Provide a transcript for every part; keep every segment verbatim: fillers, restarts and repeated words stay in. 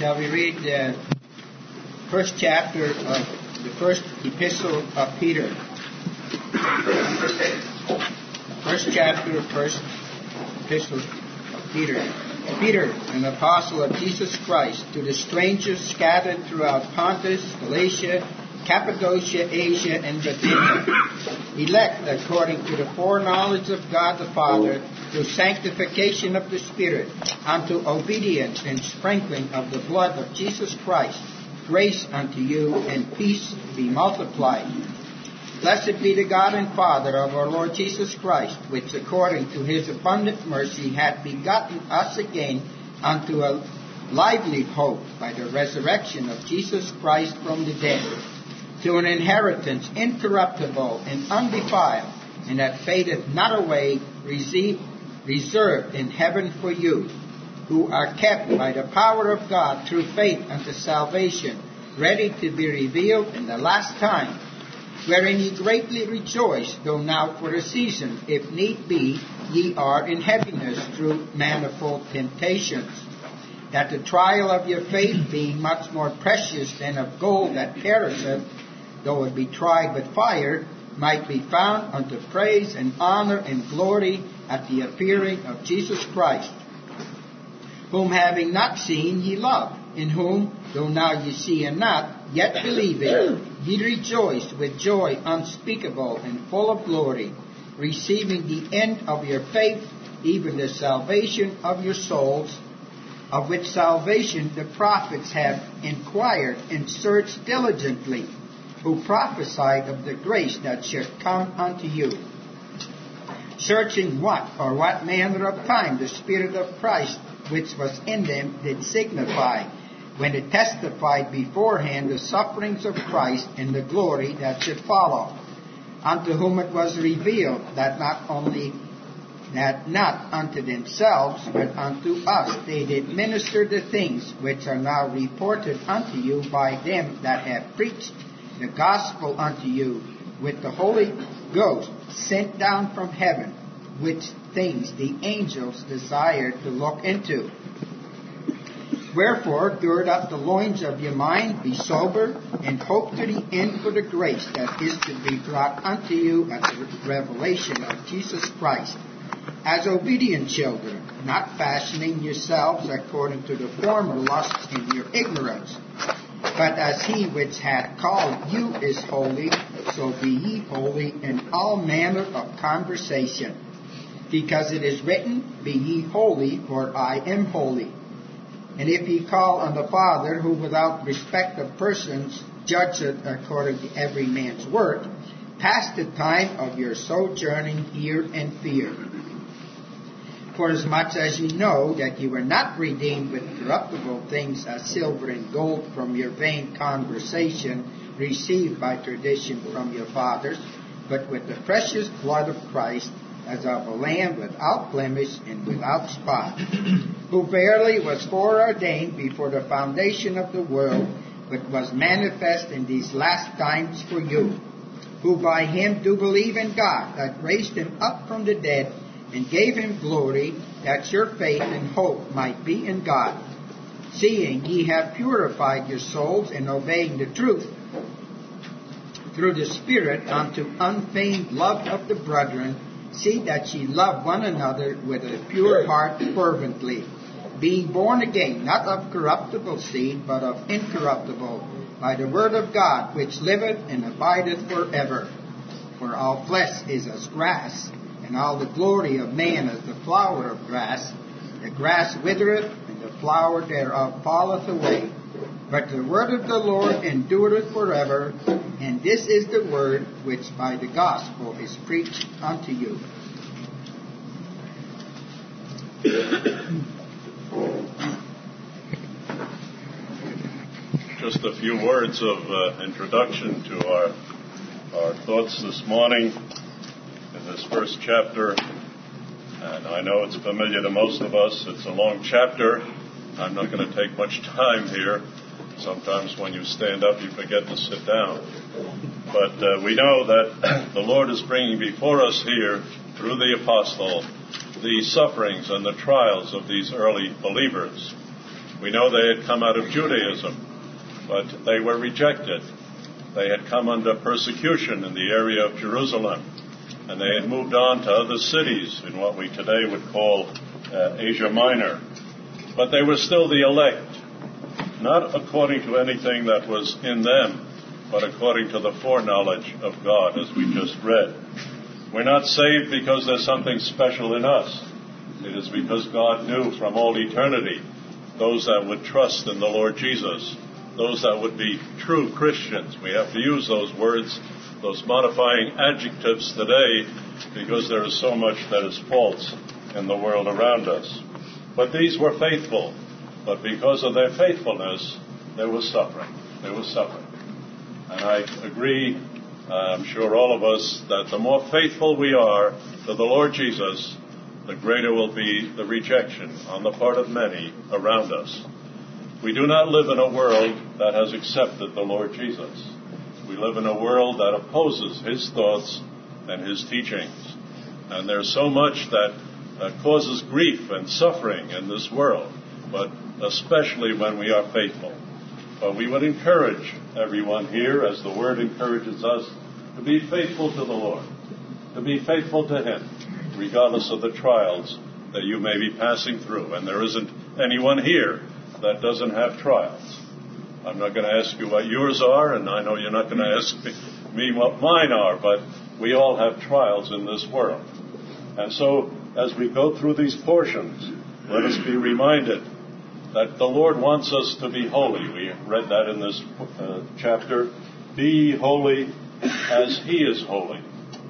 Shall we read the first chapter of the first epistle of Peter? First chapter of first epistle of Peter. Peter, an apostle of Jesus Christ, to the strangers scattered throughout Pontus, Galatia, Cappadocia, Asia, and Bithynia, elect according to the foreknowledge of God the Father, through sanctification of the Spirit, unto obedience and sprinkling of the blood of Jesus Christ, grace unto you and peace be multiplied. Blessed be the God and Father of our Lord Jesus Christ, which according to his abundant mercy hath begotten us again unto a lively hope by the resurrection of Jesus Christ from the dead, to an inheritance incorruptible and undefiled, and that fadeth not away, received, reserved in heaven for you, who are kept by the power of God through faith unto salvation, ready to be revealed in the last time, wherein ye greatly rejoice, though now for a season, if need be, ye are in heaviness through manifold temptations, that the trial of your faith, being much more precious than of gold that perisheth, though it be tried with fire, might be found unto praise and honor and glory at the appearing of Jesus Christ, whom having not seen ye love, in whom, though now ye see him not, yet believing, ye rejoice with joy unspeakable and full of glory, receiving the end of your faith, even the salvation of your souls, of which salvation the prophets have inquired and searched diligently, who prophesied of the grace that should come unto you, searching what or what manner of time the Spirit of Christ which was in them did signify, when it testified beforehand the sufferings of Christ and the glory that should follow, unto whom it was revealed that not only that not unto themselves, but unto us they did minister the things which are now reported unto you by them that have preached the gospel unto you with the Holy Ghost sent down from heaven, which things the angels desired to look into. Wherefore, gird up the loins of your mind, be sober, and hope to the end for the grace that is to be brought unto you at the revelation of Jesus Christ, as obedient children, not fashioning yourselves according to the former lusts in your ignorance, but as he which hath called you is holy, so be ye holy in all manner of conversation. Because it is written, be ye holy, for I am holy. And if ye call on the Father, who without respect of persons judgeth according to every man's work, pass the time of your sojourning here in fear. Forasmuch as ye know that ye were not redeemed with corruptible things as silver and gold from your vain conversation received by tradition from your fathers, but with the precious blood of Christ, as of a lamb without blemish and without spot, who verily was foreordained before the foundation of the world, but was manifest in these last times for you, who by him do believe in God, that raised him up from the dead, and gave him glory, that your faith and hope might be in God, seeing ye have purified your souls in obeying the truth, through the Spirit unto unfeigned love of the brethren. See that ye love one another with a pure heart fervently, being born again, not of corruptible seed, but of incorruptible, by the word of God, which liveth and abideth forever. For all flesh is as grass, and all the glory of man as the flower of grass. The grass withereth, and the flower thereof falleth away. But the word of the Lord endureth forever. And this is the word which by the gospel is preached unto you. Just a few words of uh, introduction to our our thoughts this morning in this first chapter. And I know it's familiar to most of us. It's a long chapter. I'm not going to take much time here. Sometimes when you stand up, you forget to sit down. But uh, we know that the Lord is bringing before us here, through the apostle, the sufferings and the trials of these early believers. We know they had come out of Judaism, but they were rejected. They had come under persecution in the area of Jerusalem, and they had moved on to other cities in what we today would call uh, Asia Minor. But they were still the elect, not according to anything that was in them, but according to the foreknowledge of God, as we just read. We're not saved because there's something special in us. It is because God knew from all eternity those that would trust in the Lord Jesus, those that would be true Christians. We have to use those words, those modifying adjectives today, because there is so much that is false in the world around us. But these were faithful. But because of their faithfulness, there was suffering. There was suffering. And I agree, I'm sure all of us, that the more faithful we are to the Lord Jesus, the greater will be the rejection on the part of many around us. We do not live in a world that has accepted the Lord Jesus. We live in a world that opposes his thoughts and his teachings. And there's so much that uh, causes grief and suffering in this world, but especially when we are faithful. But we would encourage everyone here, as the Word encourages us, to be faithful to the Lord, to be faithful to him, regardless of the trials that you may be passing through. And there isn't anyone here that doesn't have trials. I'm not going to ask you what yours are, and I know you're not going to ask me what mine are, but we all have trials in this world. And so, as we go through these portions, let us be reminded that the Lord wants us to be holy. We read that in this uh, chapter. Be ye holy as he is holy.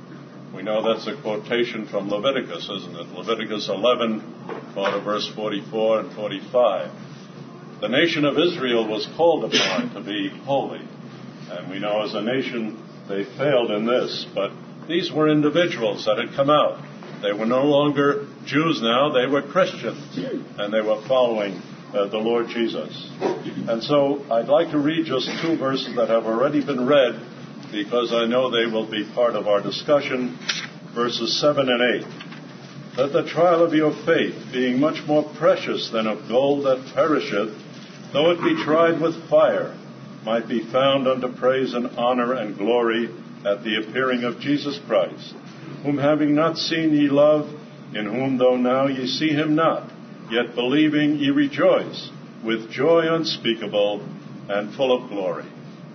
We know that's a quotation from Leviticus, isn't it? Leviticus eleven, part of verse forty-four and forty-five. The nation of Israel was called upon to be holy. And we know as a nation they failed in this. But these were individuals that had come out. They were no longer Jews now. They were Christians. And they were following uh, the Lord Jesus. And so I'd like to read just two verses that have already been read, because I know they will be part of our discussion, verses seven and eight. That the trial of your faith, being much more precious than of gold that perisheth, though it be tried with fire, might be found unto praise and honor and glory at the appearing of Jesus Christ, whom having not seen ye love, in whom though now ye see him not, yet believing ye rejoice, with joy unspeakable and full of glory.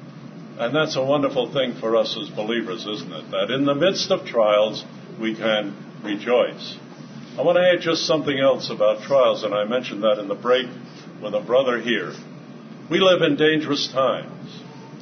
And that's a wonderful thing for us as believers, isn't it? That in the midst of trials, we can rejoice. I want to add just something else about trials, and I mentioned that in the break with a brother here. We live in dangerous times.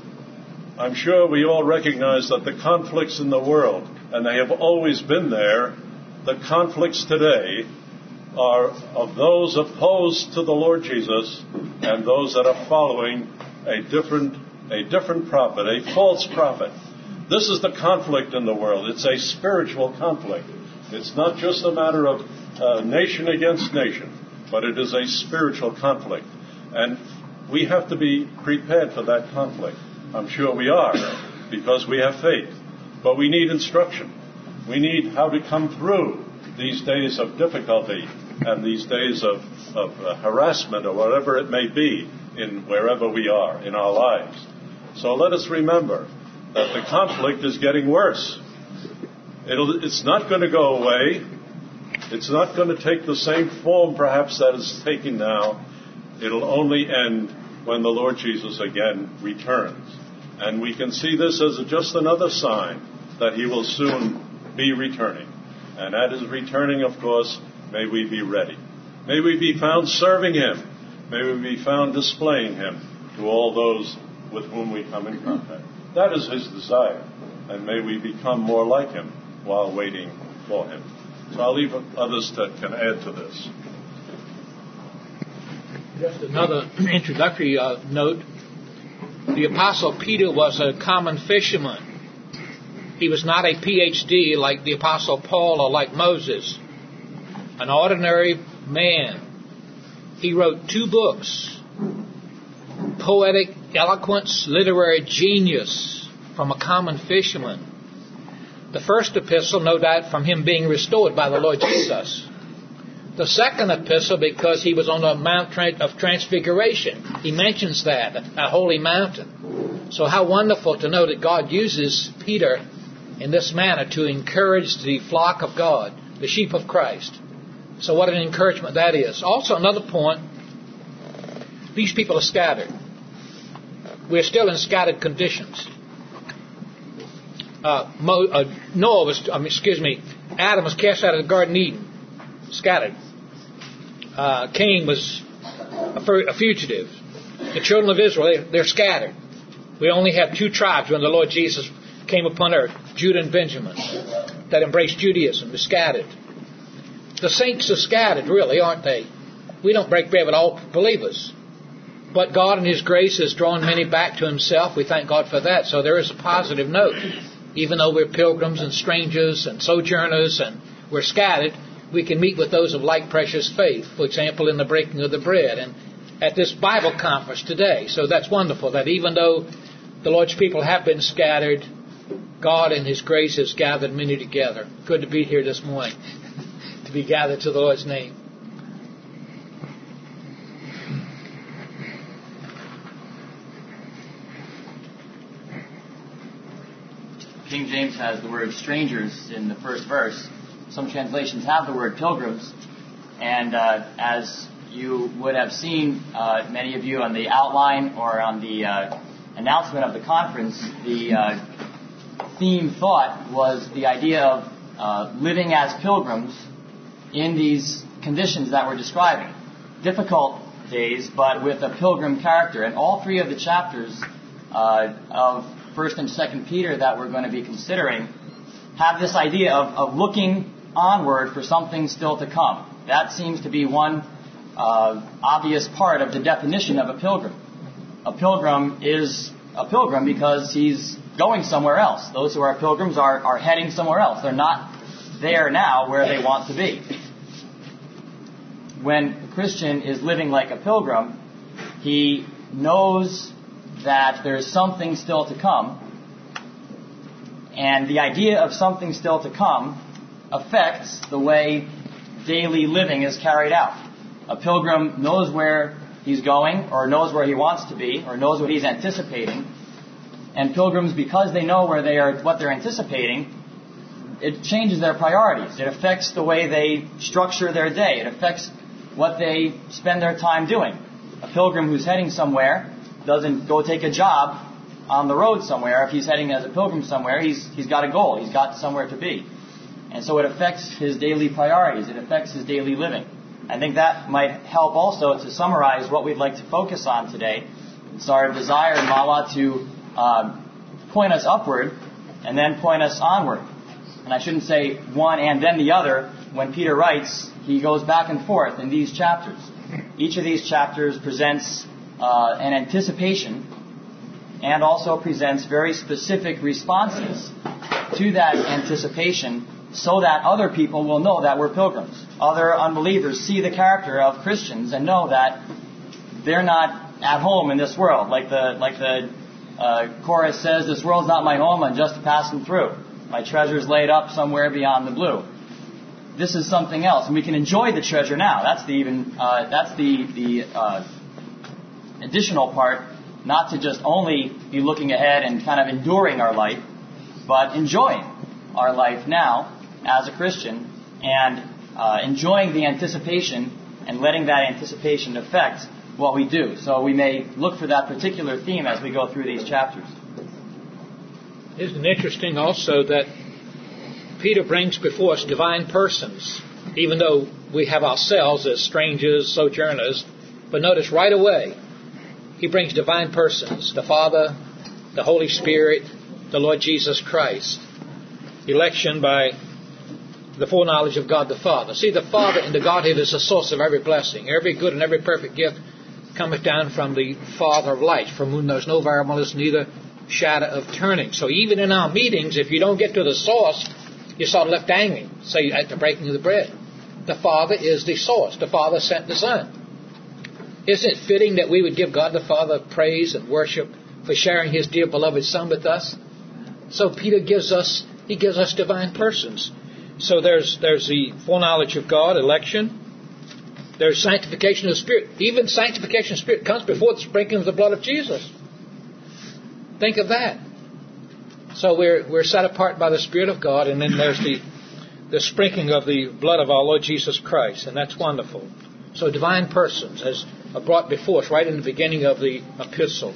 I'm sure we all recognize that the conflicts in the world, and they have always been there, the conflicts today are of those opposed to the Lord Jesus and those that are following a different a different prophet, a false prophet. This is the conflict in the world. It's a spiritual conflict. It's not just a matter of uh, nation against nation, but it is a spiritual conflict. And we have to be prepared for that conflict. I'm sure we are, because we have faith. But we need instruction. We need how to come through these days of difficulty and these days of, of uh, harassment or whatever it may be in wherever we are in our lives. So let us remember that the conflict is getting worse. It'll, it's not going to go away. It's not going to take the same form perhaps that it's taking now. It'll only end when the Lord Jesus again returns. And we can see this as just another sign that he will soon be returning. And at his returning, of course, may we be ready. May we be found serving him. May we be found displaying him to all those with whom we come in contact. That is his desire. And may we become more like him while waiting for him. So I'll leave others that can add to this. Just another introductory uh, note. The Apostle Peter was a common fisherman. He was not a P H D like the Apostle Paul or like Moses. An ordinary man. He wrote two books. Poetic eloquence, literary genius from a common fisherman. The first epistle, no doubt, from him being restored by the Lord Jesus. The second epistle because he was on the Mount of Transfiguration. He mentions that, a holy mountain. So how wonderful to know that God uses Peter in this manner to encourage the flock of God, the sheep of Christ. So what an encouragement that is. Also another point, these people are scattered. We're still in scattered conditions. Uh, Mo, uh, Noah was, I mean, excuse me, Adam was cast out of the Garden of Eden, scattered. Uh, Cain was a, a fugitive. The children of Israel, they're scattered. We only have two tribes when the Lord Jesus came upon earth, Judah and Benjamin, that embraced Judaism. They're scattered. The saints are scattered, really, aren't they? We don't break bread with all believers. But God in His grace has drawn many back to Himself. We thank God for that. So there is a positive note. Even though we're pilgrims and strangers and sojourners and we're scattered, we can meet with those of like precious faith, for example, in the breaking of the bread and at this Bible conference today. So that's wonderful that even though the Lord's people have been scattered, God in His grace has gathered many together. Good to be here this morning, to be gathered to the Lord's name. King James has the word strangers in the first verse. Some translations have the word pilgrims. And uh, as you would have seen, uh, many of you on the outline or on the uh, announcement of the conference, the uh, theme thought was the idea of uh, living as pilgrims in these conditions that we're describing. Difficult days, but with a pilgrim character. And all three of the chapters uh, of First and Second Peter that we're going to be considering have this idea of, of looking onward for something still to come. That seems to be one uh, obvious part of the definition of a pilgrim. A pilgrim is a pilgrim because he's going somewhere else. Those who are pilgrims are, are heading somewhere else. They're not there now where they want to be. When a Christian is living like a pilgrim, he knows that there's something still to come. And the idea of something still to come affects the way daily living is carried out. A pilgrim knows where he's going, or knows where he wants to be, or knows what he's anticipating. And pilgrims, because they know where they are, what they're anticipating, it changes their priorities. It affects the way they structure their day. It affects what they spend their time doing. A pilgrim who's heading somewhere doesn't go take a job on the road somewhere. If he's heading as a pilgrim somewhere, he's he's got a goal. He's got somewhere to be. And so it affects his daily priorities. It affects his daily living. I think that might help also to summarize what we'd like to focus on today. It's our desire in Mala to uh, point us upward and then point us onward. And I shouldn't say one and then the other. When Peter writes, he goes back and forth in these chapters. Each of these chapters presents uh, an anticipation and also presents very specific responses to that anticipation so that other people will know that we're pilgrims. Other unbelievers see the character of Christians and know that they're not at home in this world. Like the like the uh, chorus says, "This world's not my home, I'm just passing through. My treasure's laid up somewhere beyond the blue." This is something else, and we can enjoy the treasure now. That's the even uh, that's the the uh, additional part. Not to just only be looking ahead and kind of enduring our life, but enjoying our life now as a Christian and uh, enjoying the anticipation and letting that anticipation affect what we do. So we may look for that particular theme as we go through these chapters. Isn't it interesting also that Peter brings before us divine persons, even though we have ourselves as strangers, sojourners, but notice right away, he brings divine persons, the Father, the Holy Spirit, the Lord Jesus Christ. Election by the foreknowledge of God the Father. See, the Father in the Godhead is the source of every blessing. Every good and every perfect gift cometh down from the Father of lights, from whom there's no variableness, neither shadow of turning. So even in our meetings, if you don't get to the source, you're sort of left hanging, say at the breaking of the bread. The Father is the source. The Father sent the Son. Isn't it fitting that we would give God the Father praise and worship for sharing His dear beloved Son with us? So Peter gives us, he gives us divine persons. So there's there's the foreknowledge of God, election. There's sanctification of the Spirit. Even sanctification of the Spirit comes before the sprinkling of the blood of Jesus. Think of that. So we're we're set apart by the Spirit of God, and then there's the the sprinkling of the blood of our Lord Jesus Christ, and that's wonderful. So divine persons as are brought before us right in the beginning of the epistle.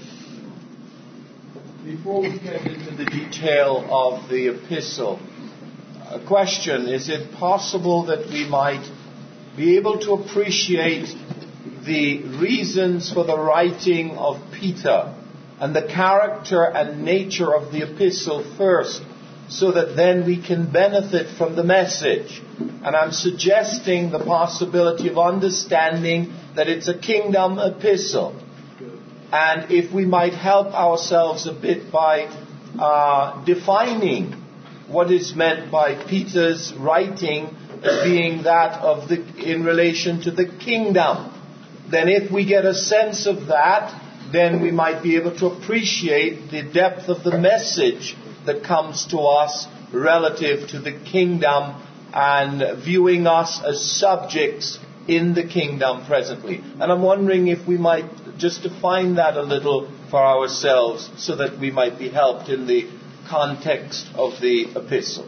Before we get into the detail of the epistle, a question: is it possible that we might be able to appreciate the reasons for the writing of Peter and the character and nature of the epistle first, so that then we can benefit from the message? And I'm suggesting the possibility of understanding that it's a kingdom epistle. And if we might help ourselves a bit by uh, defining what is meant by Peter's writing as being that of the in relation to the kingdom, then if we get a sense of that, then we might be able to appreciate the depth of the message that comes to us relative to the kingdom and viewing us as subjects in the kingdom presently. And I'm wondering if we might just define that a little for ourselves so that we might be helped in the context of the epistle.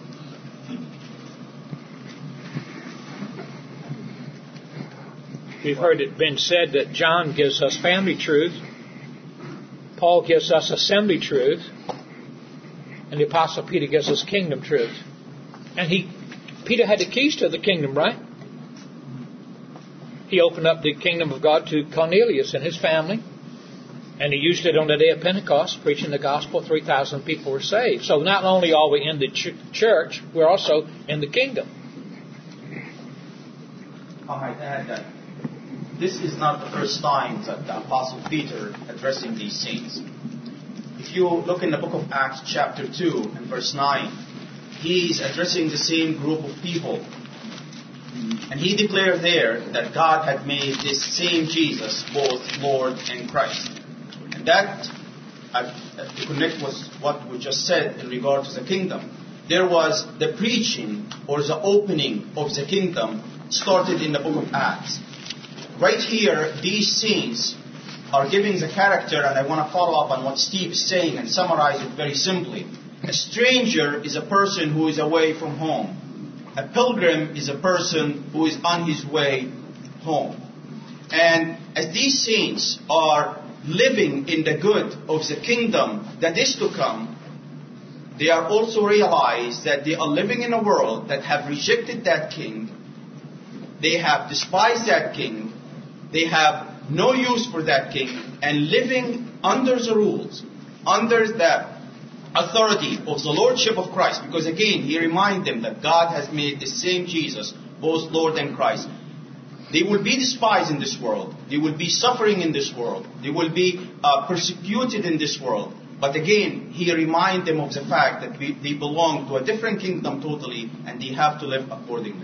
We've heard it been said that John gives us family truth, Paul gives us assembly truth, and the Apostle Peter gives us kingdom truth. And he, Peter had the keys to the kingdom, right? He opened up the kingdom of God to Cornelius and his family, and he used it on the day of Pentecost, preaching the gospel. three thousand people were saved. So not only are we in the ch- church, we're also in the kingdom. I might add that this is not the first time that the Apostle Peter addressing these saints. If you look in the book of Acts chapter two and verse nine, he's addressing the same group of people. And he declared there that God had made this same Jesus both Lord and Christ. And that, uh, to connect with what we just said in regard to the kingdom, there was the preaching or the opening of the kingdom started in the book of Acts. Right here, these saints are giving the character, and I want to follow up on what Steve is saying and summarize it very simply. A stranger is a person who is away from home. A pilgrim is a person who is on his way home. And as these saints are living in the good of the kingdom that is to come, they are also realized that they are living in a world that have rejected that king. They have despised that king. They have no use for that king, and living under the rules, under the authority of the Lordship of Christ. Because again, he reminds them that God has made the same Jesus, both Lord and Christ. They will be despised in this world. They will be suffering in this world. They will be uh, persecuted in this world. But again, he reminds them of the fact that we, they belong to a different kingdom totally, and they have to live accordingly.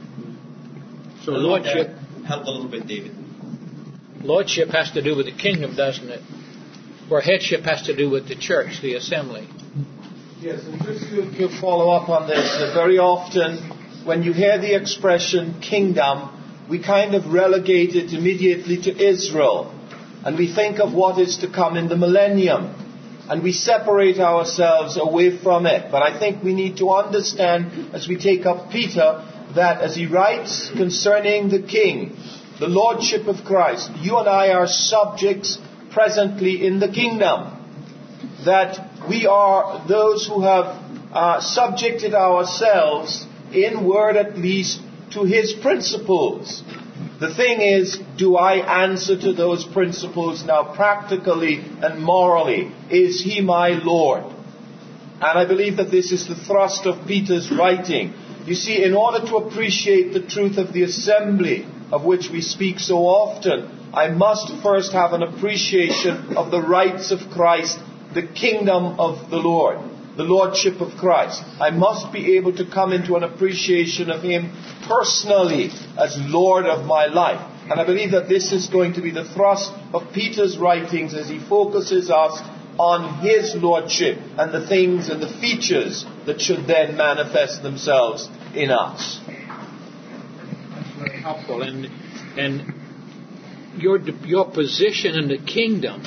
So lordship, help a little bit, David. Lordship has to do with the kingdom, doesn't it? Where headship has to do with the church, the assembly. Yes, and just to, to follow up on this, that very often when you hear the expression kingdom, we kind of relegate it immediately to Israel. And we think of what is to come in the millennium. And we separate ourselves away from it. But I think we need to understand, as we take up Peter, that as he writes concerning the king, the lordship of Christ, you and I are subjects presently in the kingdom. That we are those who have uh, subjected ourselves, in word at least, to his principles. The thing is, do I answer to those principles now practically and morally? Is he my Lord? And I believe that this is the thrust of Peter's writing. You see, in order to appreciate the truth of the assembly, of which we speak so often, I must first have an appreciation of the rights of Christ, the kingdom of the Lord, the lordship of Christ. I must be able to come into an appreciation of him personally as Lord of my life. And I believe that this is going to be the thrust of Peter's writings as he focuses us on his lordship and the things and the features that should then manifest themselves in us. That's very helpful. And And your your position in the kingdom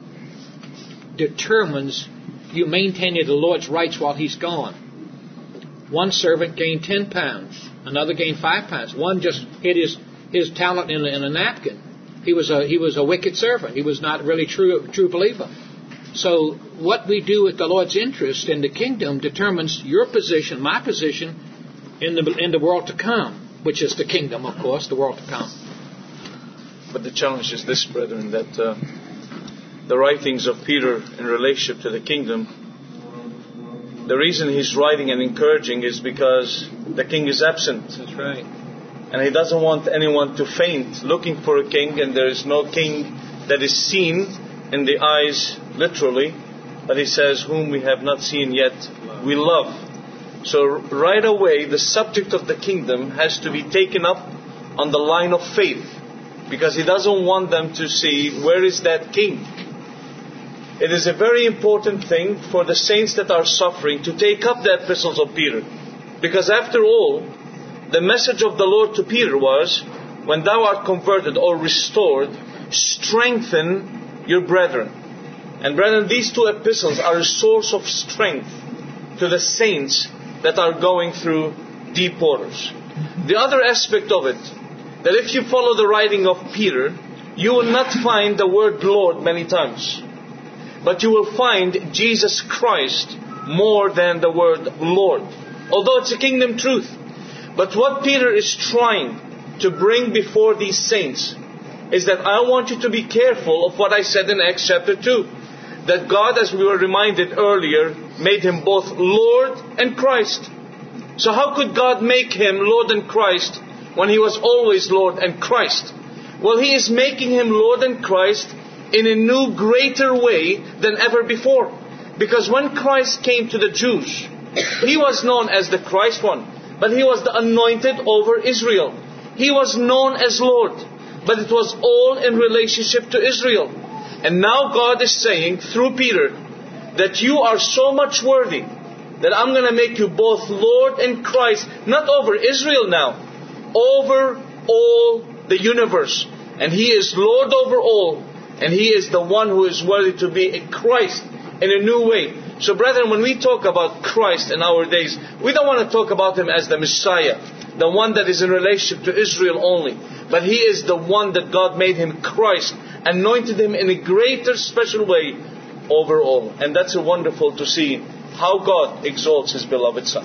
determines you maintaining the Lord's rights while He's gone. One servant gained ten pounds, another gained five pounds. One just hid his, his talent in a, in a napkin. He was a he was a wicked servant. He was not really true true believer. So what we do with the Lord's interest in the kingdom determines your position, my position, in the in the world to come, which is the kingdom, of course, the world to come. But the challenge is this, brethren, that uh, the writings of Peter in relationship to the kingdom, the reason he's writing and encouraging is because the king is absent. That's right. And he doesn't want anyone to faint looking for a king, and there is no king that is seen in the eyes, literally. But he says, whom we have not seen yet, we love. So right away, the subject of the kingdom has to be taken up on the line of faith, because he doesn't want them to see, where is that king? It is a very important thing for the saints that are suffering to take up the epistles of Peter. Because after all, the message of the Lord to Peter was, when thou art converted or restored, strengthen your brethren. And brethren, these two epistles are a source of strength to the saints that are going through deep waters. The other aspect of it, that if you follow the writing of Peter, you will not find the word Lord many times. But you will find Jesus Christ more than the word Lord. Although it's a kingdom truth. But what Peter is trying to bring before these saints is that I want you to be careful of what I said in Acts chapter two. That God, as we were reminded earlier, made Him both Lord and Christ. So how could God make Him Lord and Christ when He was always Lord and Christ? Well, He is making Him Lord and Christ in a new, greater way than ever before. Because when Christ came to the Jews, He was known as the Christ one, but He was the anointed over Israel. He was known as Lord, but it was all in relationship to Israel. And now God is saying through Peter that you are so much worthy that I'm going to make you both Lord and Christ, not over Israel now, over all the universe. And He is Lord over all. And He is the one who is worthy to be a Christ in a new way. So brethren, when we talk about Christ in our days, we don't want to talk about Him as the Messiah, the one that is in relationship to Israel only. But He is the one that God made Him Christ, anointed Him in a greater special way over all. And that's wonderful to see how God exalts His beloved Son.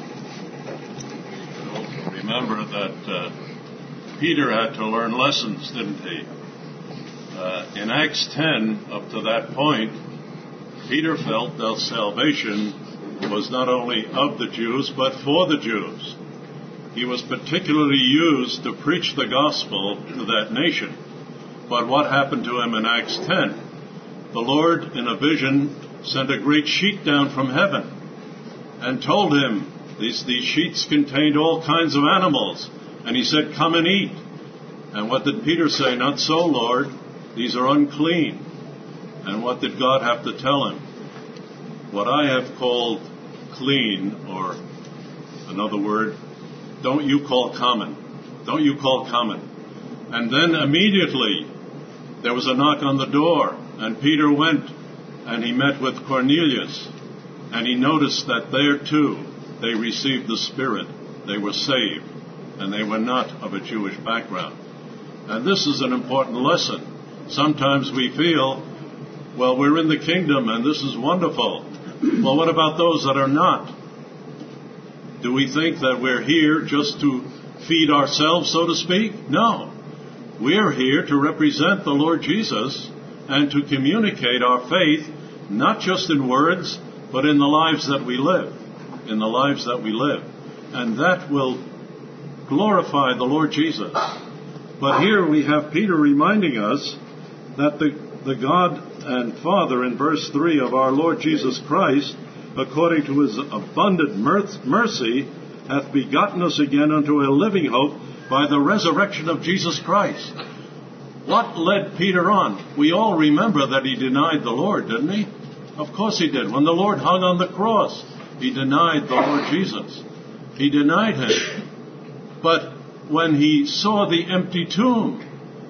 Remember that uh, Peter had to learn lessons, didn't he? Uh, in Acts ten, up to that point, Peter felt that salvation was not only of the Jews, but for the Jews. He was particularly used to preach the gospel to that nation. But what happened to him in Acts ten? The Lord, in a vision, sent a great sheet down from heaven and told him these, these sheets contained all kinds of animals. And He said, come and eat. And what did Peter say? Not so, Lord. These are unclean. And what did God have to tell him? What I have called clean, or another word, don't you call common. Don't you call common. And then immediately there was a knock on the door, and Peter went and he met with Cornelius, and he noticed that there too they received the Spirit. They were saved, and they were not of a Jewish background. And this is an important lesson. Sometimes we feel, well, we're in the kingdom and this is wonderful. Well, what about those that are not? Do we think that we're here just to feed ourselves, so to speak? No. We're here to represent the Lord Jesus and to communicate our faith, not just in words, but in the lives that we live. In the lives that we live. And that will glorify the Lord Jesus. But here we have Peter reminding us that the, the God and Father in verse three of our Lord Jesus Christ, according to His abundant mercy, hath begotten us again unto a living hope by the resurrection of Jesus Christ. What led Peter on? We all remember that he denied the Lord, didn't he? Of course he did. When the Lord hung on the cross, he denied the Lord Jesus. He denied Him. But when he saw the empty tomb,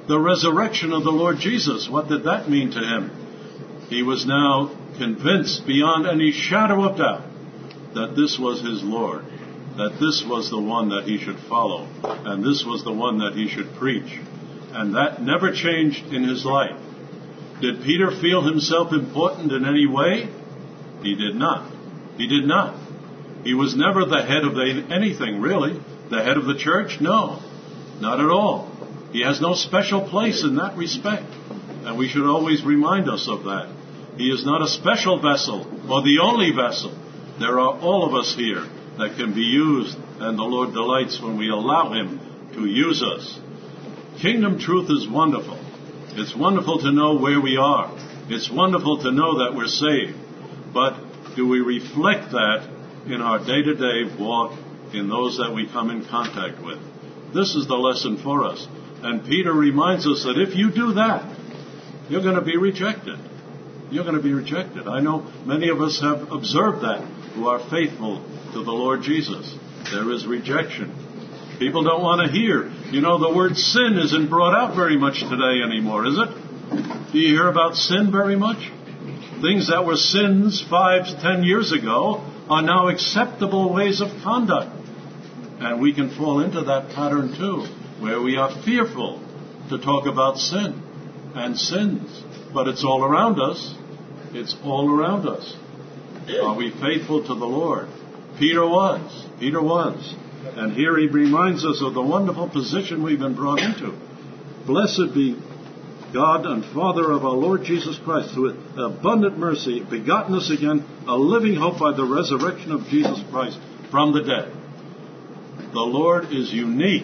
the resurrection of the Lord Jesus. What did that mean to him? He was now convinced beyond any shadow of doubt that this was his Lord, that this was the one that he should follow, and this was the one that he should preach. And that never changed in his life. Did Peter feel himself important in any way? He did not. He did not. He was never the head of anything, really. The head of the church? No, not at all. He has no special place in that respect. And we should always remind us of that. He is not a special vessel or the only vessel. There are all of us here that can be used, and the Lord delights when we allow him to use us. Kingdom truth is wonderful. It's wonderful to know where we are. It's wonderful to know that we're saved. But do we reflect that in our day-to-day walk in those that we come in contact with? This is the lesson for us. And Peter reminds us that if you do that, you're going to be rejected. You're going to be rejected. I know many of us have observed that who are faithful to the Lord Jesus. There is rejection. People don't want to hear. You know, the word sin isn't brought out very much today anymore, is it? Do you hear about sin very much? Things that were sins five, ten years ago are now acceptable ways of conduct. And we can fall into that pattern too, where we are fearful to talk about sin and sins. But it's all around us. It's all around us. Are we faithful to the Lord? Peter was. Peter was. And here he reminds us of the wonderful position we've been brought into. Blessed be God and Father of our Lord Jesus Christ, who with abundant mercy begotten us again a living hope by the resurrection of Jesus Christ from the dead. The Lord is unique,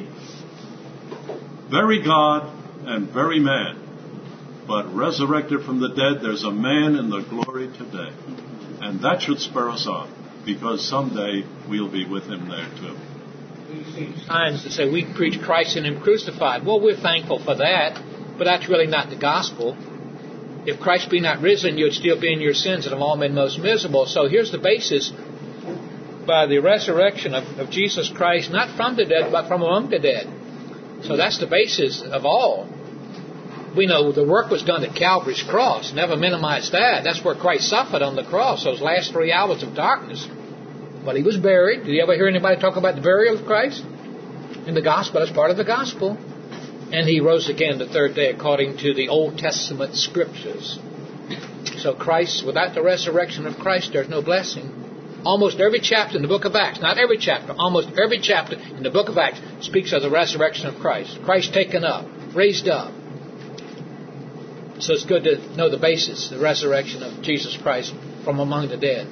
very God and very man. But resurrected from the dead, there's a man in the glory today. And that should spur us on, because someday we'll be with him there too. We see signs that say we preach Christ and him crucified. Well, we're thankful for that, but that's really not the gospel. If Christ be not risen, you'd still be in your sins and have all been most miserable. So here's the basis. By the resurrection of, of Jesus Christ, not from the dead, but from among the dead. So that's the basis of all. We know the work was done at Calvary's cross. Never minimize that. That's where Christ suffered on the cross, those last three hours of darkness. But he was buried. Did you ever hear anybody talk about the burial of Christ? In the gospel, that's part of the gospel. And he rose again the third day according to the Old Testament scriptures. So Christ, without the resurrection of Christ, there's no blessing. Almost every chapter in the book of Acts, not every chapter, almost every chapter in the book of Acts speaks of the resurrection of Christ. Christ taken up, raised up. So it's good to know the basis, the resurrection of Jesus Christ from among the dead.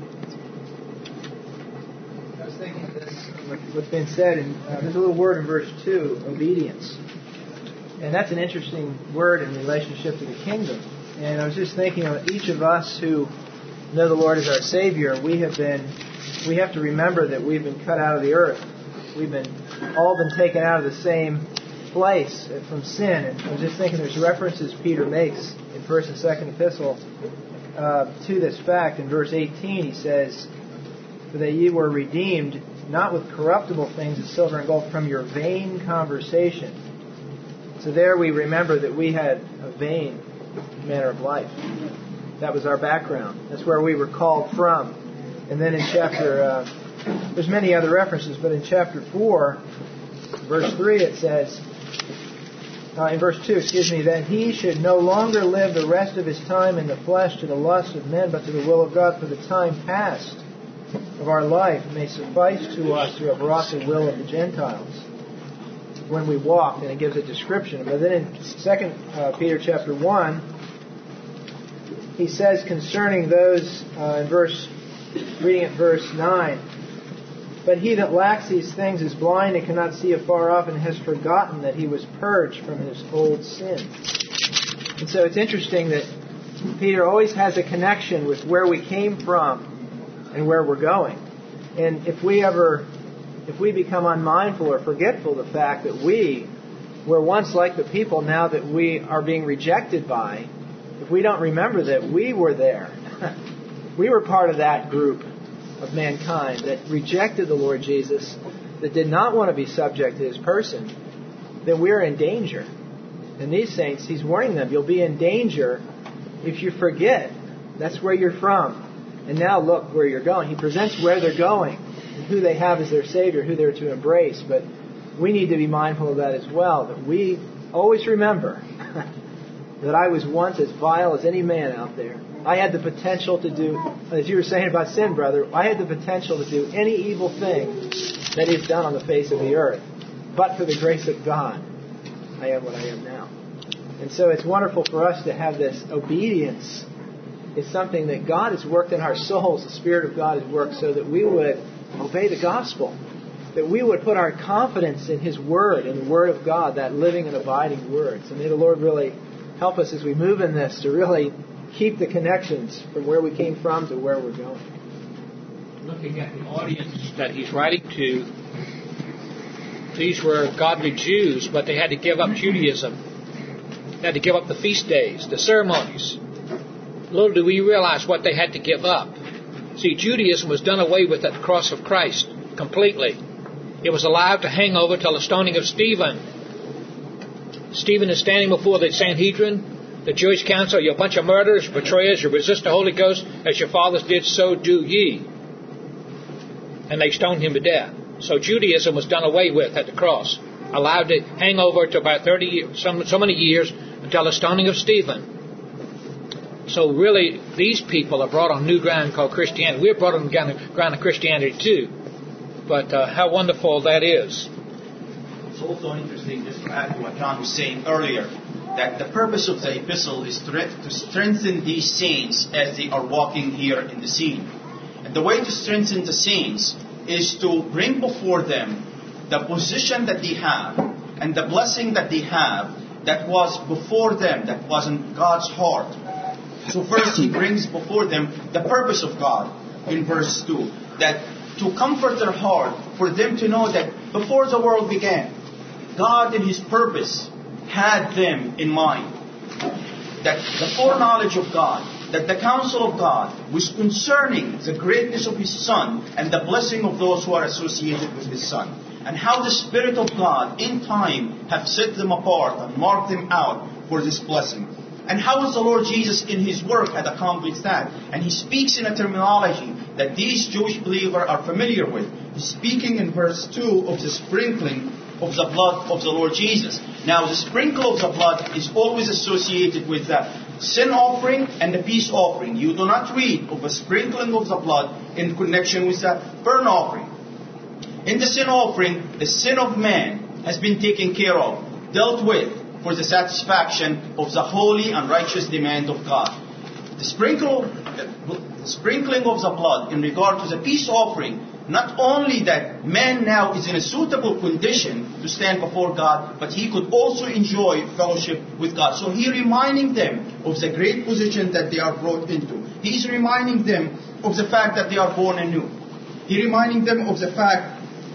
I was thinking of this, what's been said, and uh, there's a little word in verse two, obedience. And that's an interesting word in relationship to the kingdom. And I was just thinking of each of us who know the Lord as our Savior, we have been, we have to remember that we've been cut out of the earth. We've been, all been taken out of the same place from sin. And I was just thinking there's references Peter makes in First and Second Epistle uh, to this fact. In verse eighteen he says, "For that ye were redeemed, not with corruptible things as silver and gold, from your vain conversation." So there we remember that we had a vain manner of life. That was our background. That's where we were called from. And then in chapter, uh, there's many other references, but in chapter four, verse three, it says, uh, in verse two, excuse me, that he should no longer live the rest of his time in the flesh to the lust of men, but to the will of God, for the time past of our life may suffice to us to have wrought the will of the Gentiles when we walked, and it gives a description. But then in Second uh, Peter chapter one, he says concerning those, uh, in verse, reading at verse nine, "But he that lacks these things is blind and cannot see afar off, and has forgotten that he was purged from his old sin." And so it's interesting that Peter always has a connection with where we came from and where we're going. And if we ever, if we become unmindful or forgetful of the fact that we were once like the people now that we are being rejected by, if we don't remember that we were there, we were part of that group of mankind that rejected the Lord Jesus, that did not want to be subject to his person, then we're in danger. And these saints, he's warning them, you'll be in danger if you forget. That's where you're from. And now look where you're going. He presents where they're going and who they have as their Savior, who they're to embrace. But we need to be mindful of that as well, that we always remember that I was once as vile as any man out there. I had the potential to do, as you were saying about sin, brother, I had the potential to do any evil thing that is done on the face of the earth. But for the grace of God, I am what I am now. And so it's wonderful for us to have this obedience. It's something that God has worked in our souls. The Spirit of God has worked so that we would obey the gospel. That we would put our confidence in His Word, in the Word of God, that living and abiding Word. So may the Lord really help us as we move in this to really keep the connections from where we came from to where we're going. Looking at the audience that he's writing to, these were godly Jews, but they had to give up Judaism. They had to give up the feast days, the ceremonies. Little do we realize what they had to give up. See, Judaism was done away with at the cross of Christ completely. It was allowed to hang over till the stoning of Stephen. Stephen is standing before the Sanhedrin, the Jewish council. You're a bunch of murderers, betrayers. You resist the Holy Ghost as your fathers did, so do ye. And they stoned him to death. So Judaism was done away with at the cross, allowed to hang over to about thirty years, some, so many years until the stoning of Stephen. So really, these people are brought on new ground called Christianity. We're brought on the ground of Christianity too. But uh, how wonderful that is. It's also interesting, just to add to what John was saying earlier, that the purpose of the epistle is to, to strengthen these saints as they are walking here in the scene. And the way to strengthen the saints is to bring before them the position that they have and the blessing that they have that was before them, that was in God's heart. So first he brings before them the purpose of God in verse two, that to comfort their heart, for them to know that before the world began, God in His purpose had them in mind. That the foreknowledge of God, that the counsel of God was concerning the greatness of His Son and the blessing of those who are associated with His Son. And how the Spirit of God in time have set them apart and marked them out for this blessing. And how is the Lord Jesus in His work had accomplished that? And He speaks in a terminology that these Jewish believers are familiar with. He's speaking in verse two of the sprinkling of the blood of the Lord Jesus. Now, the sprinkle of the blood is always associated with the sin offering and the peace offering. You do not read of a sprinkling of the blood in connection with the burnt offering. In the sin offering, the sin of man has been taken care of, dealt with, for the satisfaction of the holy and righteous demand of God. The sprinkle, the sprinkling of the blood in regard to the peace offering, not only that man now is in a suitable condition to stand before God, but he could also enjoy fellowship with God. So he reminding them of the great position that they are brought into. He is reminding them of the fact that they are born anew. He reminding them of the fact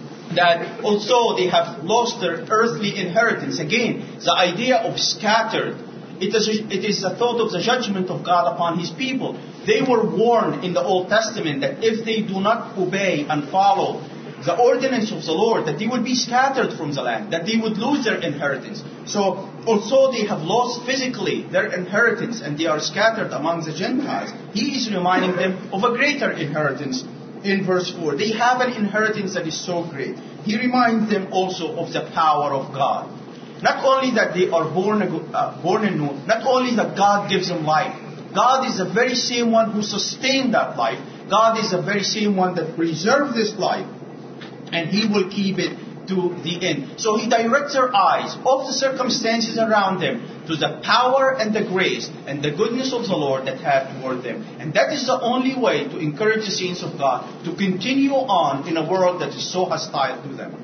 that also they have lost their earthly inheritance. Again, the idea of scattered. It is, it is a thought of the judgment of God upon His people. They were warned in the Old Testament that if they do not obey and follow the ordinance of the Lord, that they would be scattered from the land, that they would lose their inheritance. So, although they have lost physically their inheritance and they are scattered among the Gentiles, He is reminding them of a greater inheritance. In verse four, they have an inheritance that is so great. He reminds them also of the power of God. Not only that they are born, uh, born anew, not only that God gives them life. God is the very same one who sustained that life. God is the very same one that preserved this life. And He will keep it to the end. So He directs their eyes off the circumstances around them to the power and the grace and the goodness of the Lord that had toward them. And that is the only way to encourage the saints of God to continue on in a world that is so hostile to them.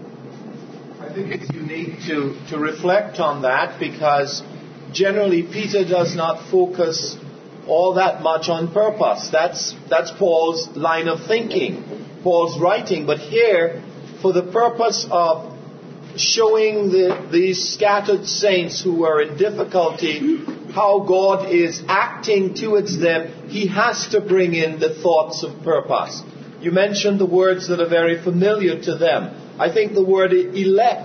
I think it's unique to, to reflect on that, because generally Peter does not focus all that much on purpose. That's, that's Paul's line of thinking, Paul's writing. But here, for the purpose of showing the, these scattered saints who are in difficulty how God is acting towards them, he has to bring in the thoughts of purpose. You mentioned the words that are very familiar to them. I think the word elect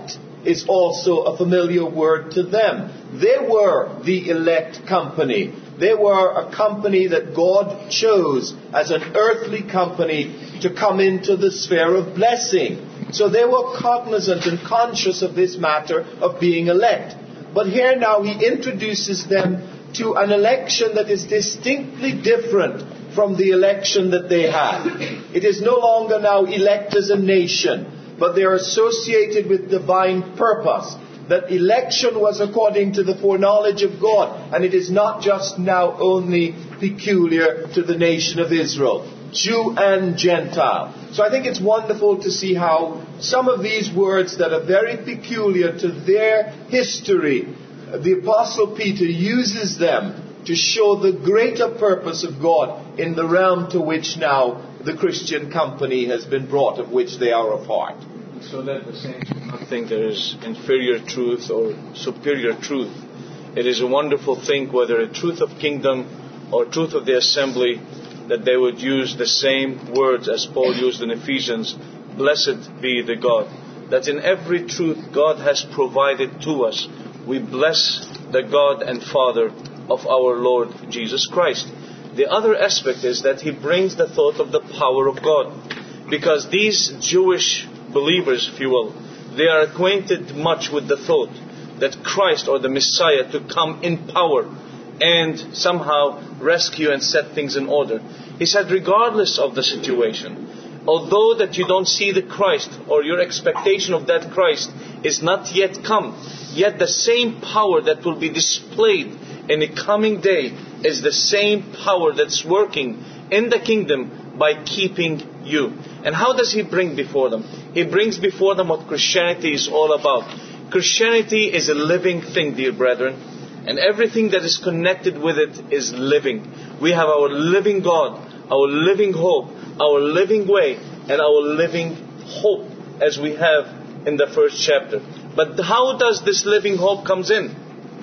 is also a familiar word to them. They were the elect company. They were a company that God chose as an earthly company to come into the sphere of blessing. So they were cognizant and conscious of this matter of being elect. But here now he introduces them to an election that is distinctly different from the election that they had. It is no longer now elect as a nation, but they are associated with divine purpose. That election was according to the foreknowledge of God, and it is not just now only peculiar to the nation of Israel, Jew and Gentile. So I think it's wonderful to see how some of these words that are very peculiar to their history, the Apostle Peter uses them to show the greater purpose of God in the realm to which now the Christian company has been brought, of which they are a part. So that the saints do not think there is inferior truth or superior truth. It is a wonderful thing, whether a truth of kingdom or truth of the assembly, that they would use the same words as Paul used in Ephesians, blessed be the God. That in every truth God has provided to us, we bless the God and Father of our Lord Jesus Christ. The other aspect is that he brings the thought of the power of God. Because these Jewish believers, if you will, they are acquainted much with the thought that Christ or the Messiah to come in power and somehow rescue and set things in order. He said, regardless of the situation, although that you don't see the Christ or your expectation of that Christ is not yet come, yet the same power that will be displayed in the coming day is the same power that's working in the kingdom by keeping you. And how does he bring before them? He brings before them what Christianity is all about. Christianity is a living thing, dear brethren. And everything that is connected with it is living. We have our living God, our living hope, our living way, and our living hope, as we have in the first chapter. But how does this living hope comes in?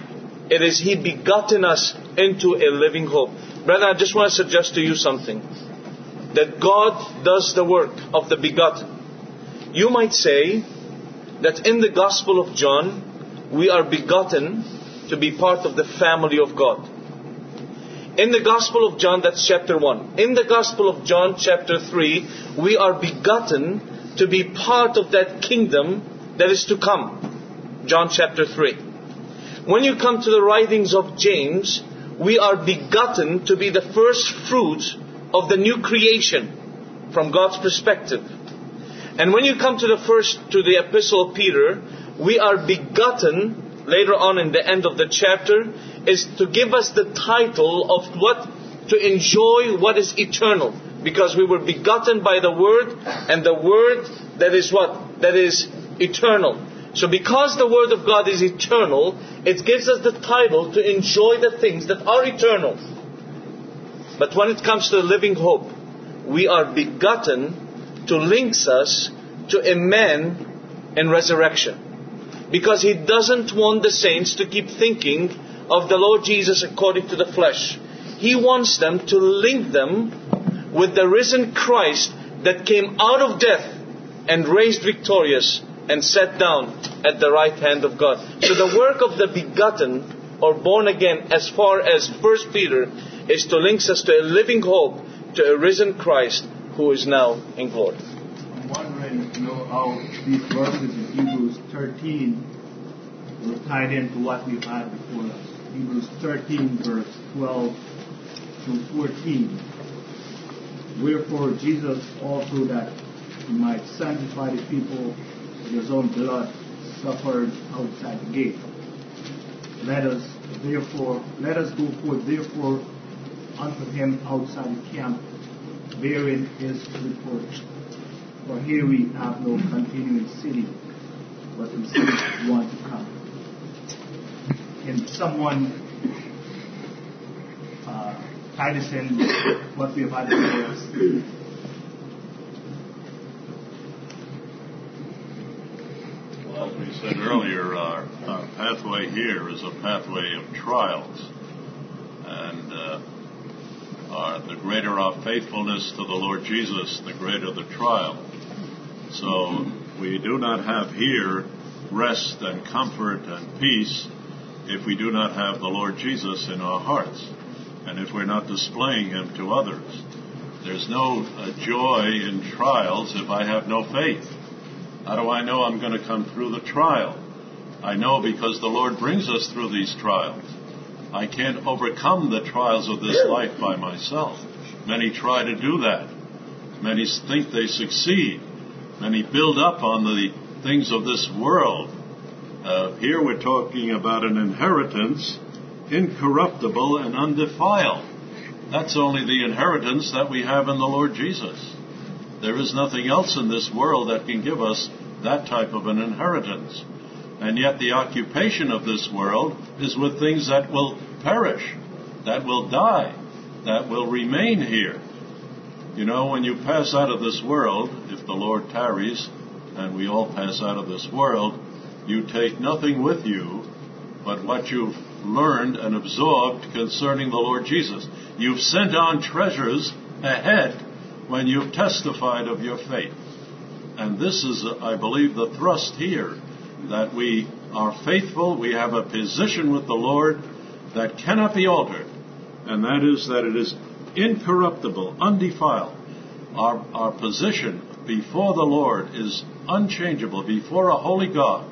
It is he begotten us into a living hope. Brethren, I just want to suggest to you something. That God does the work of the begotten. You might say that in the Gospel of John, we are begotten to be part of the family of God. In the Gospel of John, that's chapter one. In the Gospel of John, chapter three, we are begotten to be part of that kingdom that is to come. John chapter three. When you come to the writings of James, we are begotten to be the first fruits of the new creation from God's perspective. And when you come to the first, to the Epistle of Peter, we are begotten, later on in the end of the chapter, is to give us the title of what? To enjoy what is eternal. Because we were begotten by the Word, and the Word that is what? That is eternal. So because the Word of God is eternal, it gives us the title to enjoy the things that are eternal. But when it comes to the living hope, we are begotten to links us to a man in resurrection. Because he doesn't want the saints to keep thinking of the Lord Jesus according to the flesh. He wants them to link them with the risen Christ that came out of death and raised victorious and sat down at the right hand of God. So the work of the begotten or born again, as far as First Peter, is to link us to a living hope, to a risen Christ who is now in glory. I'm wondering, you know, how these verses in Hebrews thirteen were tied into what we've had before us. Hebrews thirteen, verse twelve to fourteen. Wherefore Jesus also, that he might sanctify the people with his own blood, suffered outside the gate. Let us therefore, let us go forth therefore unto him outside the camp, bearing his reproach. For here we have no continuing city, but we see one to come. Can someone uh, tie this in what we have had before us? Well, as we said earlier, our, our pathway here is a pathway of trials. And uh, our, the greater our faithfulness to the Lord Jesus, the greater the trial. So we do not have here rest and comfort and peace if we do not have the Lord Jesus in our hearts, and if we're not displaying Him to others. There's no uh, joy in trials if I have no faith. How do I know I'm going to come through the trial? I know because the Lord brings us through these trials. I can't overcome the trials of this life by myself. Many try to do that. Many think they succeed. Many build up on the things of this world. Uh, here we're talking about an inheritance, incorruptible and undefiled. That's only the inheritance that we have in the Lord Jesus. There is nothing else in this world that can give us that type of an inheritance. And yet the occupation of this world is with things that will perish, that will die, that will remain here. You know, when you pass out of this world, if the Lord tarries, and we all pass out of this world, you take nothing with you but what you've learned and absorbed concerning the Lord Jesus. You've sent on treasures ahead when you've testified of your faith. And this is, I believe, the thrust here, that we are faithful, we have a position with the Lord that cannot be altered, and that is that it is incorruptible, undefiled. Our, our position before the Lord is unchangeable, before a holy God.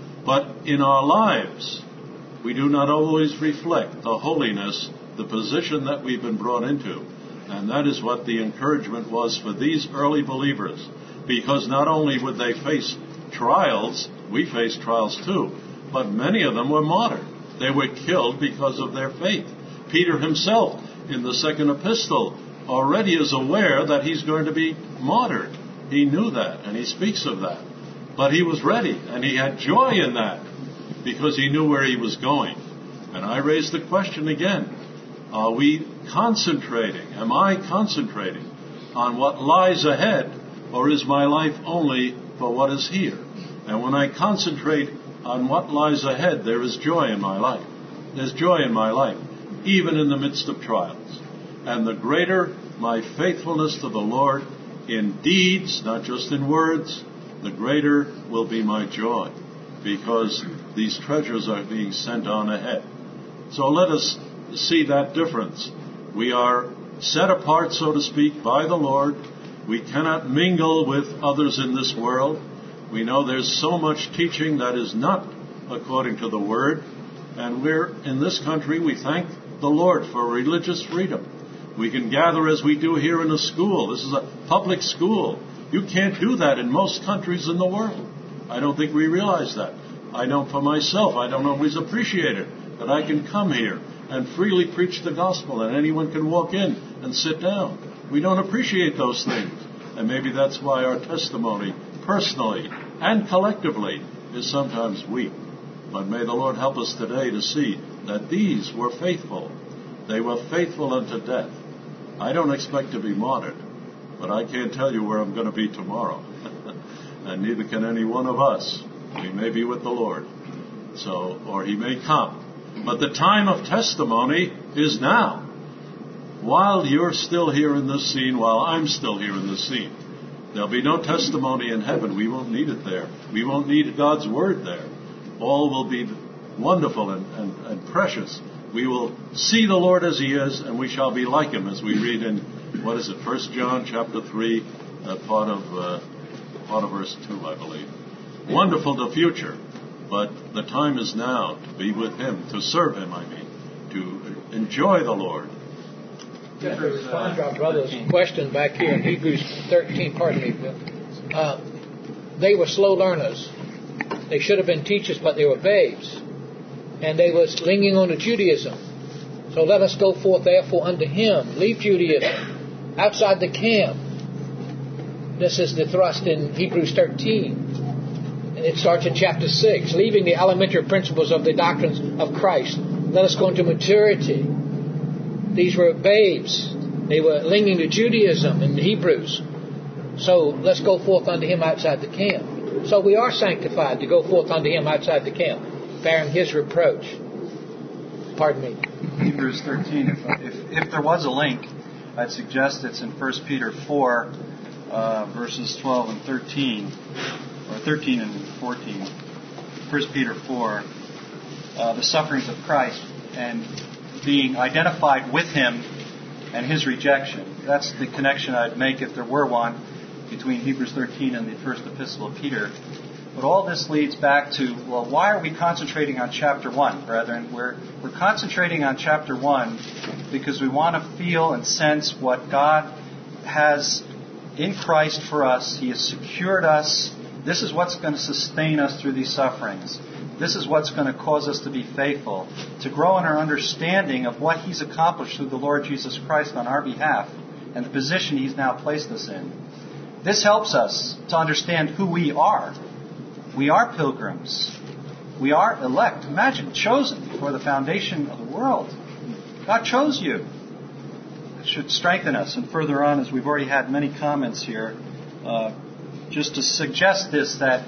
But in our lives, we do not always reflect the holiness, the position that we've been brought into. And that is what the encouragement was for these early believers. Because not only would they face trials, we face trials too, but many of them were martyred. They were killed because of their faith. Peter himself, in the second epistle, already is aware that he's going to be martyred. He knew that, and he speaks of that. But he was ready, and he had joy in that, because he knew where he was going. And I raise the question again, are we concentrating, am I concentrating on what lies ahead, or is my life only for what is here? And when I concentrate on what lies ahead, there is joy in my life. There's joy in my life, even in the midst of trials. And the greater my faithfulness to the Lord in deeds, not just in words, the greater will be my joy, because these treasures are being sent on ahead. So let us see that difference. We are set apart, so to speak, by the Lord. We cannot mingle with others in this world. We know there's so much teaching that is not according to the Word. And we're, in this country, we thank the Lord for religious freedom. We can gather as we do here in a school. This is a public school. You can't do that in most countries in the world. I don't think we realize that. I know for myself, I don't always appreciate it, that I can come here and freely preach the gospel and anyone can walk in and sit down. We don't appreciate those things. And maybe that's why our testimony, personally and collectively, is sometimes weak. But may the Lord help us today to see that these were faithful. They were faithful unto death. I don't expect to be martyred, but I can't tell you where I'm going to be tomorrow. And neither can any one of us. We may be with the Lord, so, or He may come. But the time of testimony is now. While you're still here in this scene, while I'm still here in this scene, there'll be no testimony in heaven. We won't need it there. We won't need God's Word there. All will be wonderful and, and, and precious. We will see the Lord as He is, and we shall be like Him, as we read in, what is it, First John chapter three, uh, part of uh, part of verse two, I believe. Wonderful the future, but the time is now to be with Him, to serve Him, I mean, to enjoy the Lord. Just to respond to our brother's question back here in Hebrews thirteen, pardon me, Bill. Uh, they were slow learners. They should have been teachers, but they were babes. And they was clinging on to Judaism. So let us go forth therefore unto Him. Leave Judaism outside the camp. This is the thrust in Hebrews thirteen. And it starts in chapter six. Leaving the elementary principles of the doctrines of Christ. Let us go into maturity. These were babes. They were clinging to Judaism in Hebrews. So let's go forth unto Him outside the camp. So we are sanctified to go forth unto Him outside the camp, bearing His reproach. Pardon me. Hebrews thirteen. If, if, if there was a link, I'd suggest it's in First Peter four, uh, verses twelve and thirteen, or thirteen and fourteen. First Peter four, uh, the sufferings of Christ and being identified with him and his rejection. That's the connection I'd make if there were one between Hebrews thirteen and the first epistle of Peter. But all this leads back to, well, why are we concentrating on chapter one, brethren? We're, we're concentrating on chapter one because we want to feel and sense what God has in Christ for us. He has secured us. This is what's going to sustain us through these sufferings. This is what's going to cause us to be faithful, to grow in our understanding of what He's accomplished through the Lord Jesus Christ on our behalf and the position He's now placed us in. This helps us to understand who we are. We are pilgrims. We are elect. Imagine, chosen before the foundation of the world. God chose you. It should strengthen us. And further on, as we've already had many comments here, uh, just to suggest this, that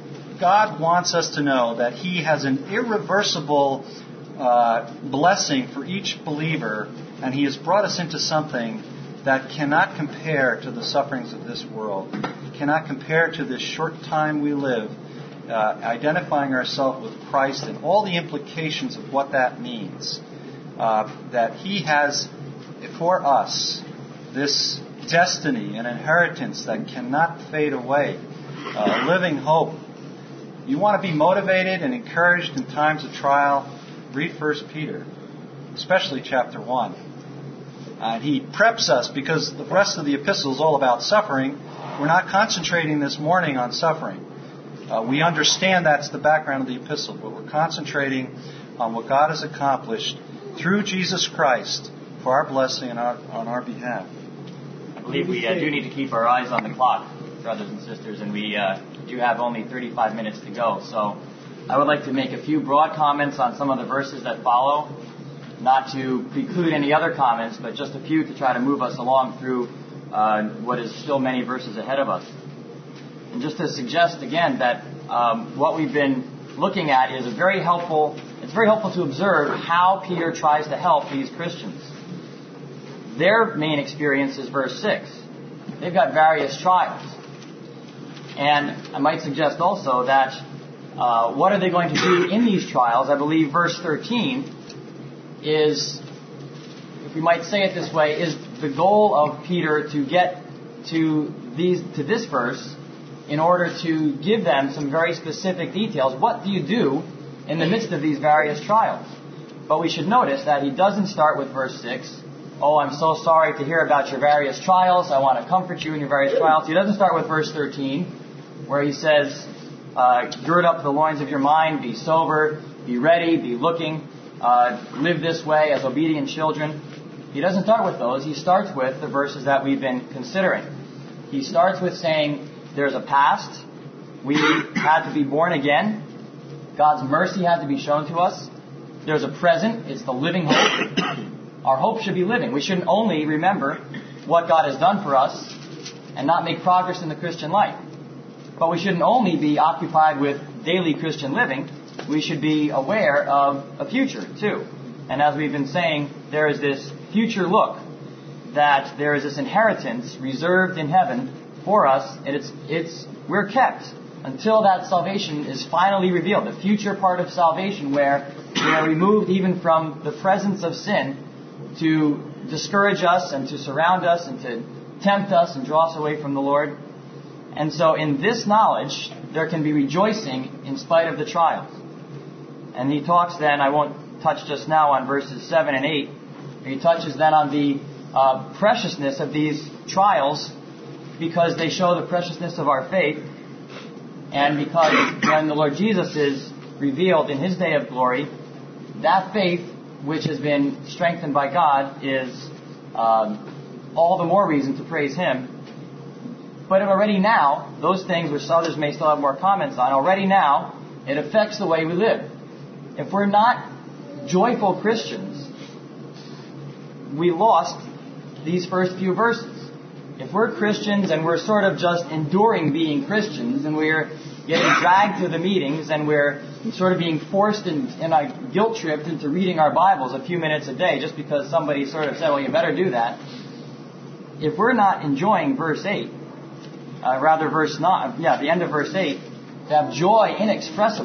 God wants us to know that He has an irreversible uh, blessing for each believer, and He has brought us into something that cannot compare to the sufferings of this world. It cannot compare to this short time we live, uh, identifying ourselves with Christ and all the implications of what that means. Uh, that He has for us this destiny, an inheritance that cannot fade away, a living hope. You want to be motivated and encouraged in times of trial, read First Peter, especially chapter one. And he preps us because the rest of the epistle is all about suffering. We're not concentrating this morning on suffering. Uh, we understand that's the background of the epistle, but we're concentrating on what God has accomplished through Jesus Christ for our blessing and our, on our behalf. I believe we uh, do need to keep our eyes on the clock, brothers and sisters, and we uh, do have only thirty-five minutes to go. So I would like to make a few broad comments on some of the verses that follow, not to preclude any other comments, but just a few to try to move us along through uh, what is still many verses ahead of us. And just to suggest again that um, what we've been looking at is a very helpful, it's very helpful to observe how Peter tries to help these Christians. Their main experience is verse six. They've got various trials. And I might suggest also that uh, what are they going to do in these trials? I believe verse thirteen is, if we might say it this way, is the goal of Peter to get to these to this verse in order to give them some very specific details. What do you do in the midst of these various trials? But we should notice that he doesn't start with verse six. Oh, I'm so sorry to hear about your various trials. I want to comfort you in your various trials. He doesn't start with verse thirteen, where he says, uh, gird up the loins of your mind, be sober, be ready, be looking, uh, live this way as obedient children. He doesn't start with those. He starts with the verses that we've been considering. He starts with saying there's a past. We had to be born again. God's mercy had to be shown to us. There's a present. It's the living hope. Our hope should be living. We shouldn't only remember what God has done for us and not make progress in the Christian life. But we shouldn't only be occupied with daily Christian living. We should be aware of a future, too. And as we've been saying, there is this future look, that there is this inheritance reserved in heaven for us, and it's it's we're kept until that salvation is finally revealed. The future part of salvation, where we are removed even from the presence of sin to discourage us and to surround us and to tempt us and draw us away from the Lord. And so in this knowledge, there can be rejoicing in spite of the trials. And he talks then, I won't touch just now on verses seven and eight, he touches then on the uh, preciousness of these trials, because they show the preciousness of our faith, and because when the Lord Jesus is revealed in His day of glory, that faith which has been strengthened by God is um, all the more reason to praise Him. But already now, those things which others may still have more comments on, already now, it affects the way we live. If we're not joyful Christians, we lost these first few verses. If we're Christians and we're sort of just enduring being Christians, and we're getting dragged to the meetings, and we're sort of being forced and, and uh, guilt-tripped into reading our Bibles a few minutes a day just because somebody sort of said, well, you better do that. If we're not enjoying verse eight, uh, rather verse nine, yeah, the end of verse eight, to have joy inexpressible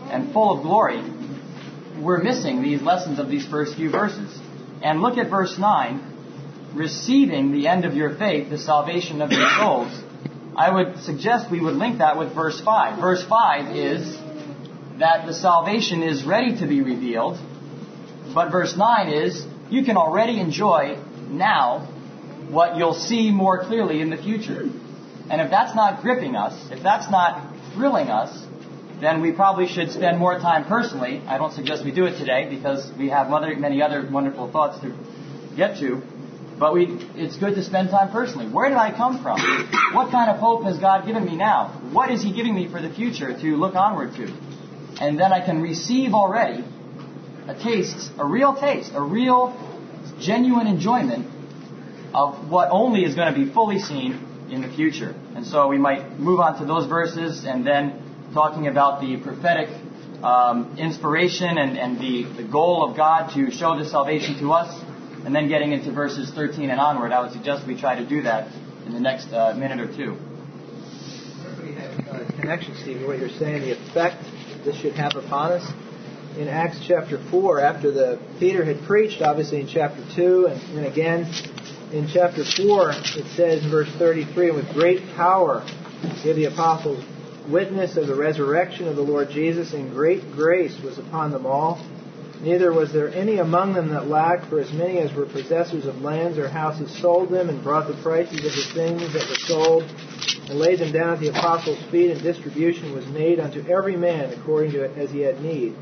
and full of glory, we're missing these lessons of these first few verses. And look at verse nine, receiving the end of your faith, the salvation of your souls. I would suggest we would link that with verse five. Verse five is that the salvation is ready to be revealed, but verse nine is you can already enjoy now what you'll see more clearly in the future. And if that's not gripping us, if that's not thrilling us, then we probably should spend more time personally. I don't suggest we do it today because we have other, many other wonderful thoughts to get to. But we, it's good to spend time personally. Where did I come from? What kind of hope has God given me now? What is He giving me for the future to look onward to? And then I can receive already a taste, a real taste, a real genuine enjoyment of what only is going to be fully seen in the future. And so we might move on to those verses and then talking about the prophetic um, inspiration and, and the, the goal of God to show the salvation to us, and then getting into verses thirteen and onward. I would suggest we try to do that in the next uh, minute or two. Everybody has a connection, Steve, what you're saying, the effect this should have upon us. In Acts chapter four, after the Peter had preached, obviously in chapter two, and, and again in chapter four, it says in verse thirty-three, with great power gave the apostles witness of the resurrection of the Lord Jesus, and great grace was upon them all. Neither was there any among them that lacked, for as many as were possessors of lands or houses sold them and brought the prices of the things that were sold and laid them down at the apostles' feet, and distribution was made unto every man according to it as he had need.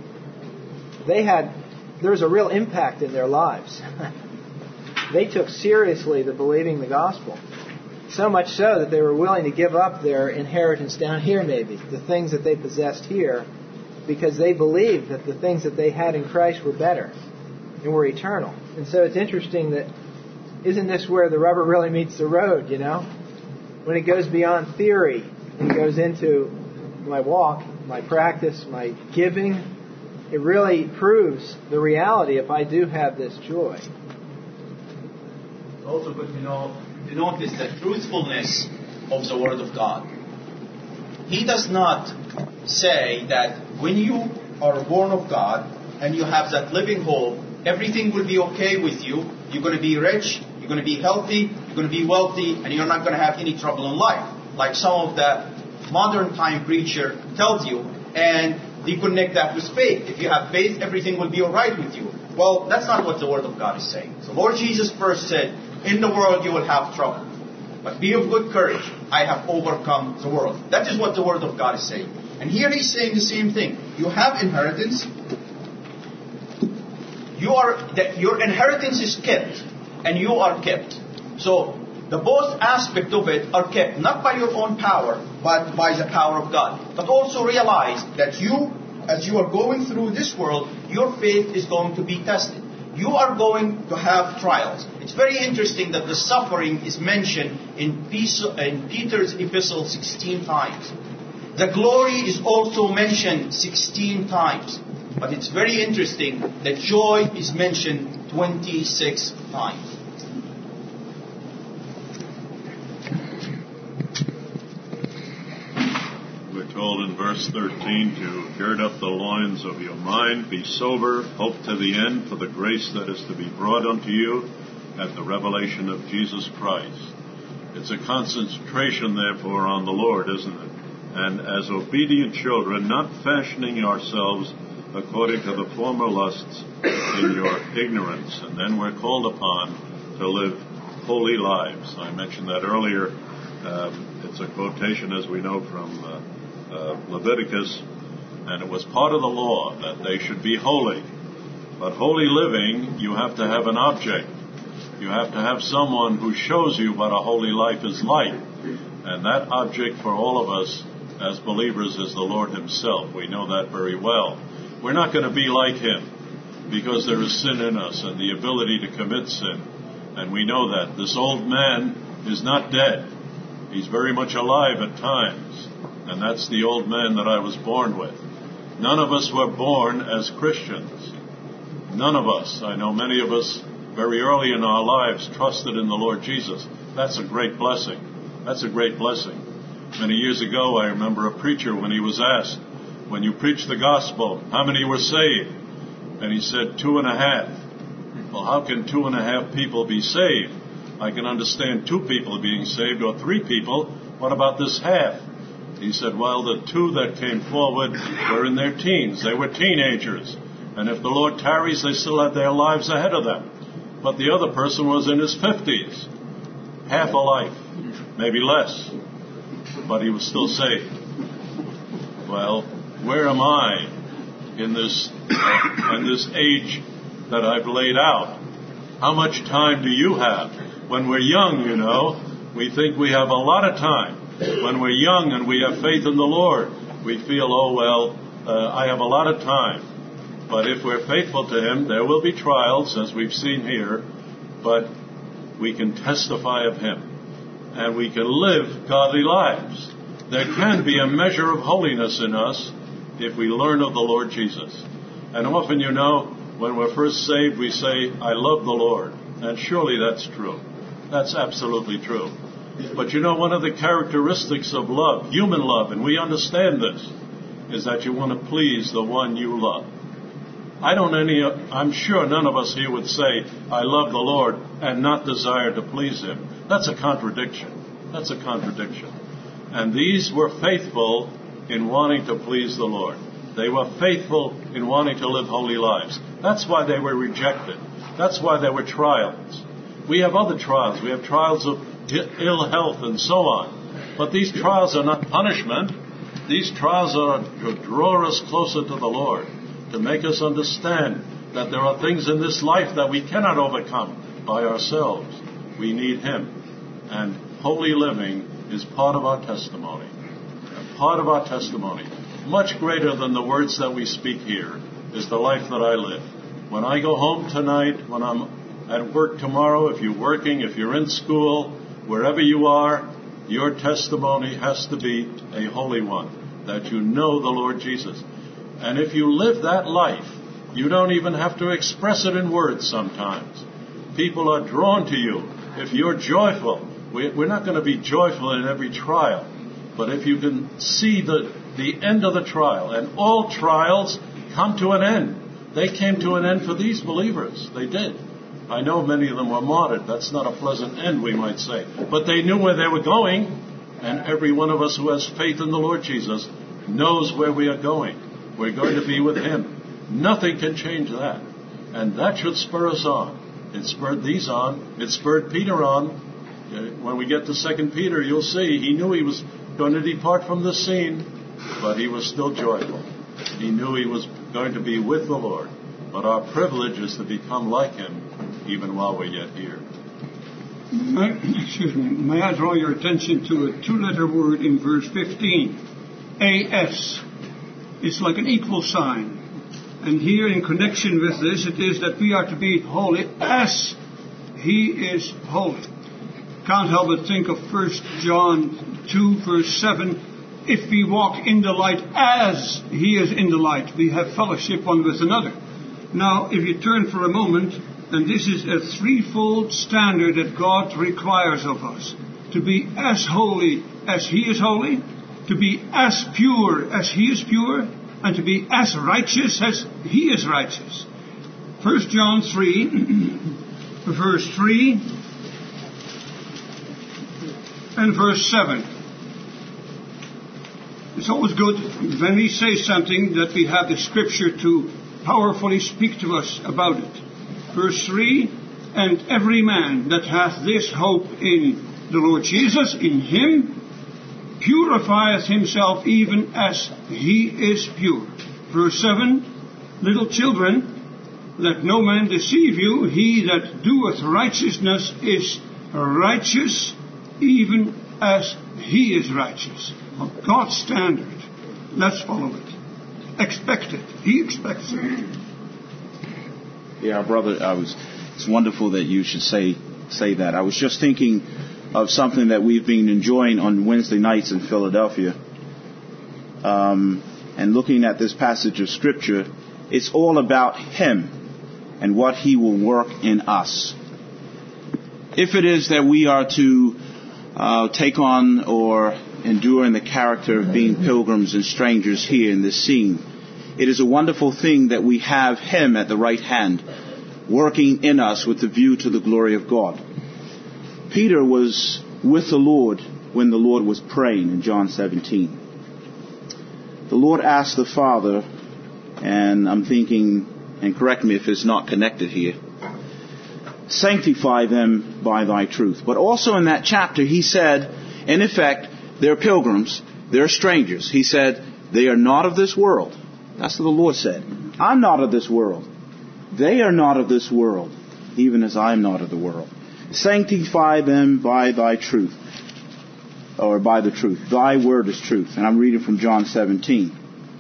They had, there was a real impact in their lives. They took seriously the believing the gospel. So much so that they were willing to give up their inheritance down here maybe, the things that they possessed here, because they believed that the things that they had in Christ were better and were eternal. And so it's interesting that, isn't this where the rubber really meets the road, you know? When it goes beyond theory and goes into my walk, my practice, my giving, it really proves the reality if I do have this joy. It's also good to know, to notice the truthfulness of the Word of God. He does not say that when you are born of God and you have that living hope, everything will be okay with you. You're going to be rich, you're going to be healthy, you're going to be wealthy, and you're not going to have any trouble in life. Like some of the modern time preacher tells you, and they connect that with faith. If you have faith, everything will be alright with you. Well, that's not what the Word of God is saying. So Lord Jesus first said, in the world you will have trouble, but be of good courage. I have overcome the world. That is what the Word of God is saying. And here He's saying the same thing. You have inheritance. You are that your inheritance is kept, and you are kept. So the both aspect of it are kept, not by your own power, but by the power of God. But also realize that you, as you are going through this world, your faith is going to be tested. You are going to have trials. It's very interesting that the suffering is mentioned in Peter's epistle sixteen times. The glory is also mentioned sixteen times. But it's very interesting that joy is mentioned twenty-six times. We're told in verse thirteen to gird up the loins of your mind, be sober, hope to the end for the grace that is to be brought unto you at the revelation of Jesus Christ. It's a concentration, therefore, on the Lord, isn't it? And as obedient children, not fashioning yourselves according to the former lusts in your ignorance. And then we're called upon to live holy lives. I mentioned that earlier. Um, it's a quotation, as we know, from uh, uh, Leviticus. And it was part of the law that they should be holy. But holy living, you have to have an object. You have to have someone who shows you what a holy life is like. And that object for all of us as believers is the Lord Himself. We know that very well. We're not going to be like Him because there is sin in us and the ability to commit sin. And we know that. This old man is not dead. He's very much alive at times. And that's the old man that I was born with. None of us were born as Christians. None of us. I know many of us very early in our lives trusted in the Lord Jesus. That's a great blessing. That's a great blessing. Many years ago, I remember a preacher, when he was asked, when you preached the gospel, how many were saved? And he said, two and a half. Well, how can two and a half people be saved? I can understand two people being saved or three people. What about this half? He said, well, the two that came forward were in their teens. They were teenagers. And if the Lord tarries, they still had their lives ahead of them. But the other person was in his fifties. Half a life, maybe less. But he was still saved. Well, where am I in this, uh, in this age that I've laid out? How much time do you have? When we're young, you know, we think we have a lot of time. When we're young and we have faith in the Lord, we feel, oh, well, uh, I have a lot of time. But if we're faithful to Him, there will be trials, as we've seen here, but we can testify of Him. And we can live godly lives. There can be a measure of holiness in us if we learn of the Lord Jesus. And often, you know, when we're first saved, we say, I love the Lord. And surely that's true. That's absolutely true. But you know, one of the characteristics of love, human love, and we understand this, is that you want to please the one you love. I don't any, I'm sure none of us here would say, I love the Lord and not desire to please Him. That's a contradiction. That's a contradiction. And these were faithful in wanting to please the Lord. They were faithful in wanting to live holy lives. That's why they were rejected. That's why there were trials. We have other trials. We have trials of ill health and so on. But these trials are not punishment. These trials are to draw us closer to the Lord, to make us understand that there are things in this life that we cannot overcome by ourselves. We need Him. And holy living is part of our testimony. And part of our testimony, much greater than the words that we speak here, is the life that I live. When I go home tonight, when I'm at work tomorrow, if you're working, if you're in school, wherever you are, your testimony has to be a holy one, that you know the Lord Jesus. And if you live that life, you don't even have to express it in words sometimes. People are drawn to you. If you're joyful, we're not going to be joyful in every trial, but if you can see the, the end of the trial, and all trials come to an end. They came to an end for these believers. They did. I know many of them were martyred. That's not a pleasant end, we might say. But they knew where they were going, and every one of us who has faith in the Lord Jesus knows where we are going. We're going to be with Him. Nothing can change that. And that should spur us on. It spurred these on. It spurred Peter on. When we get to Second Peter, you'll see he knew he was going to depart from the scene, but he was still joyful. He knew he was going to be with the Lord. But our privilege is to become like Him even while we're yet here. May, excuse me. May I draw your attention to a two-letter word in verse fifteen? A S. It's like an equal sign. And here in connection with this, it is that we are to be holy as He is holy. Can't help but think of First John two, verse seven. If we walk in the light as He is in the light, we have fellowship one with another. Now, if you turn for a moment, and this is a threefold standard that God requires of us. To be as holy as He is holy, to be as pure as He is pure, and to be as righteous as He is righteous. First John three, verse three, and verse seven. It's always good when we say something that we have the Scripture to powerfully speak to us about it. Verse three, and every man that hath this hope in the Lord Jesus, in Him, purifieth himself even as He is pure. Verse seven, little children, let no man deceive you. He that doeth righteousness is righteous, even as He is righteous. God's standard. Let's follow it. Expect it. He expects it. Yeah, brother, I was. It's wonderful that you should say say that. I was just thinking of something that we've been enjoying on Wednesday nights in Philadelphia, um, and looking at this passage of Scripture. It's all about Him and what He will work in us. If it is that we are to uh, take on or endure in the character of being pilgrims and strangers here in this scene. It is a wonderful thing that we have Him at the right hand, working in us with the view to the glory of God. Peter was with the Lord when the Lord was praying in John seventeen. The Lord asked the Father, and I'm thinking, and correct me if it's not connected here, sanctify them by thy truth. But also in that chapter he said, in effect, they're pilgrims, they're strangers. He said, they are not of this world. That's what the Lord said. I'm not of this world. They are not of this world, even as I am not of the world. Sanctify them by thy truth, or by the truth. Thy word is truth. And I'm reading from John seventeen.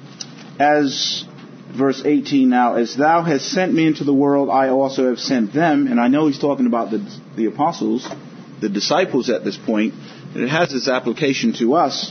As, verse eighteen now, as thou hast sent me into the world, I also have sent them. And I know he's talking about the, the apostles, the disciples at this point, and it has its application to us.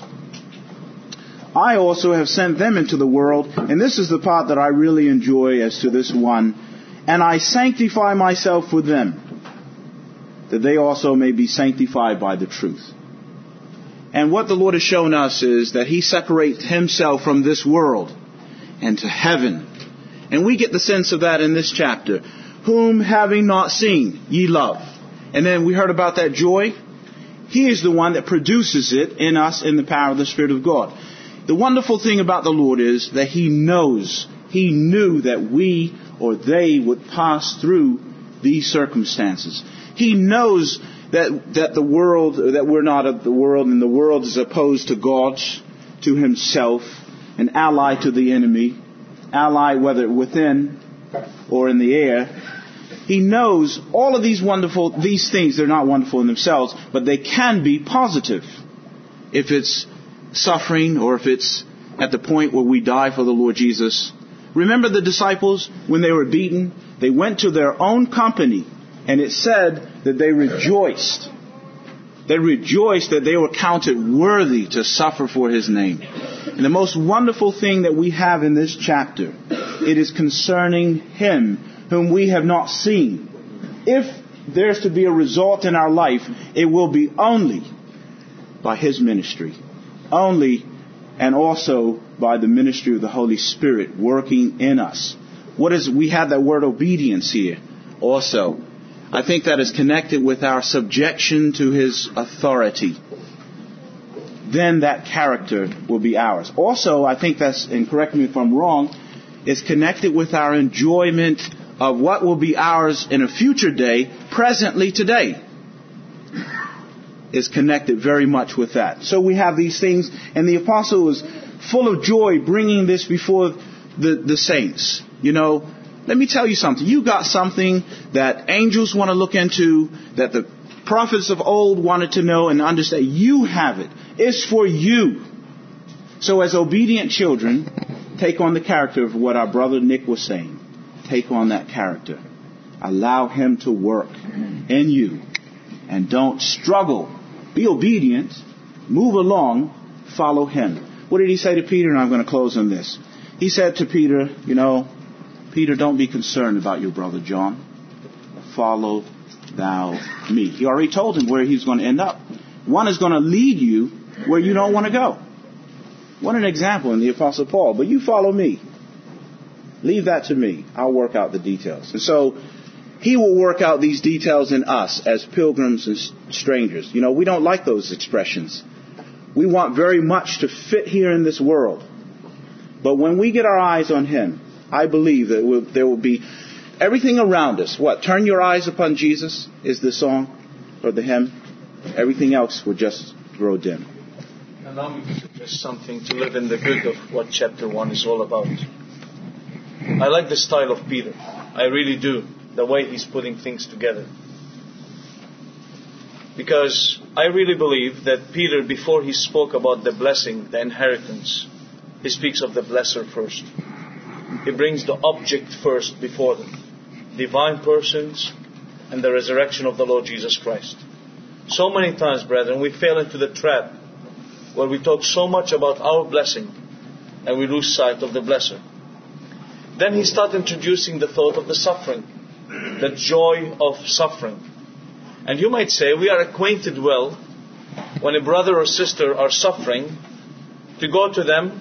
I also have sent them into the world, and this is the part that I really enjoy as to this one, and I sanctify myself with them, that they also may be sanctified by the truth. And what the Lord has shown us is that He separates Himself from this world and to heaven. And we get the sense of that in this chapter. Whom having not seen, ye love. And then we heard about that joy. He is the one that produces it in us in the power of the Spirit of God. The wonderful thing about the Lord is that He knows, He knew that we or they would pass through these circumstances. He knows that that the world, that we're not of the world, and the world is opposed to God, to Himself, an ally to the enemy, ally whether within or in the air. He knows all of these wonderful, these things, they're not wonderful in themselves, but they can be positive. If it's suffering or if it's at the point where we die for the Lord Jesus. Remember the disciples when they were beaten? They went to their own company, and it said that they rejoiced. They rejoiced that they were counted worthy to suffer for His name. And the most wonderful thing that we have in this chapter, it is concerning Him whom we have not seen. If there's to be a result in our life, it will be only by His ministry. Only and also by the ministry of the Holy Spirit working in us. What is, we have that word obedience here also. I think that is connected with our subjection to His authority. Then that character will be ours. Also, I think that's, and correct me if I'm wrong, is connected with our enjoyment of what will be ours in a future day, presently today. Is connected very much with that. So we have these things, and the apostle was full of joy bringing this before the, the saints. You know, let me tell you something. You got something that angels want to look into, that the prophets of old wanted to know and understand. You have it. It's for you. So as obedient children, take on the character of what our brother Nick was saying. Take on that character. Allow Him to work in you. And don't struggle. Be obedient. Move along. Follow Him. What did He say to Peter? And I'm going to close on this. He said to Peter, you know, Peter, don't be concerned about your brother John. Follow thou me. He already told him where he's going to end up. One is going to lead you where you don't want to go. What an example in the Apostle Paul. But you follow me. Leave that to me. I'll work out the details. And so He will work out these details in us as pilgrims and strangers. You know, we don't like those expressions. We want very much to fit here in this world. But when we get our eyes on Him, I believe that we'll, there will be everything around us. What? Turn your eyes upon Jesus is the song or the hymn. Everything else will just grow dim. Allow me to suggest something to live in the good of what chapter one is all about. I like the style of Peter. I really do. The way he's putting things together. Because I really believe that Peter, before he spoke about the blessing, the inheritance, he speaks of the blesser first. He brings the object first before them. Divine persons and the resurrection of the Lord Jesus Christ. So many times, brethren, we fall into the trap where we talk so much about our blessing and we lose sight of the blesser. Then he starts introducing the thought of the suffering. The joy of suffering. And you might say, we are acquainted well when a brother or sister are suffering, to go to them,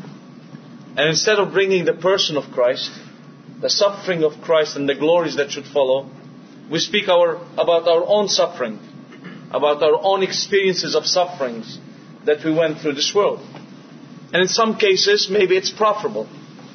and instead of bringing the person of Christ, the suffering of Christ and the glories that should follow, we speak our, about our own suffering, about our own experiences of sufferings that we went through this world. And in some cases, maybe it's profitable.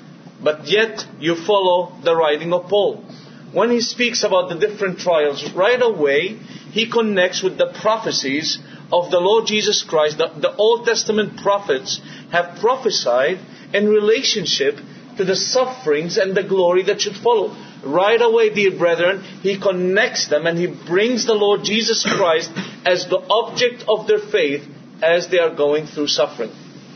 But yet, you follow the writing of Paul. When he speaks about the different trials, right away, he connects with the prophecies of the Lord Jesus Christ. The, the Old Testament prophets have prophesied in relationship to the sufferings and the glory that should follow. Right away, dear brethren, he connects them and he brings the Lord Jesus Christ as the object of their faith as they are going through suffering.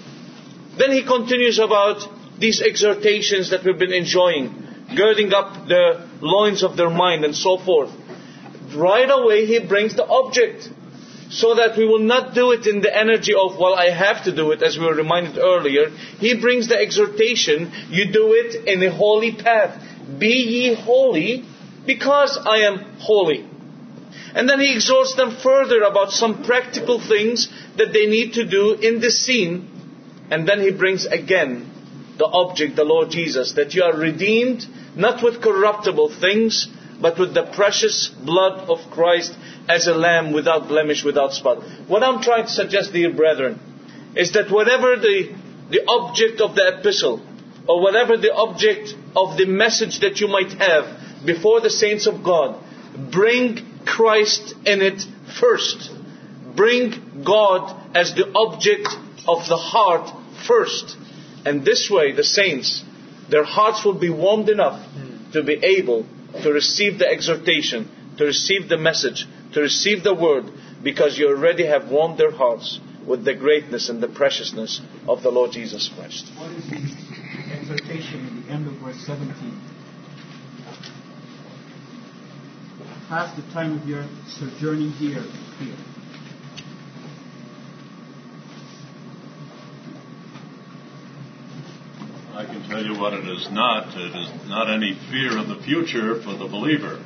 Then he continues about these exhortations that we've been enjoying, girding up the loins of their mind and so forth. Right away, he brings the object, so that we will not do it in the energy of, well, I have to do it, as we were reminded earlier. He brings the exhortation, you do it in a holy path. Be ye holy, because I am holy. And then he exhorts them further about some practical things that they need to do in this scene. And then he brings again the object, the Lord Jesus, that you are redeemed, not with corruptible things, but with the precious blood of Christ as a lamb without blemish, without spot. What I'm trying to suggest, dear brethren, is that whatever the, the object of the epistle, or whatever the object of the message that you might have before the saints of God, bring Christ in it first. Bring God as the object of the heart first. And this way, the saints, their hearts will be warmed enough to be able to receive the exhortation, to receive the message, to receive the word, because you already have warmed their hearts with the greatness and the preciousness of the Lord Jesus Christ. What is the exhortation in the end of verse seventeen? Pass the time of your sojourning here. here. I can tell you what it is not. It is not any fear of the future for the believer,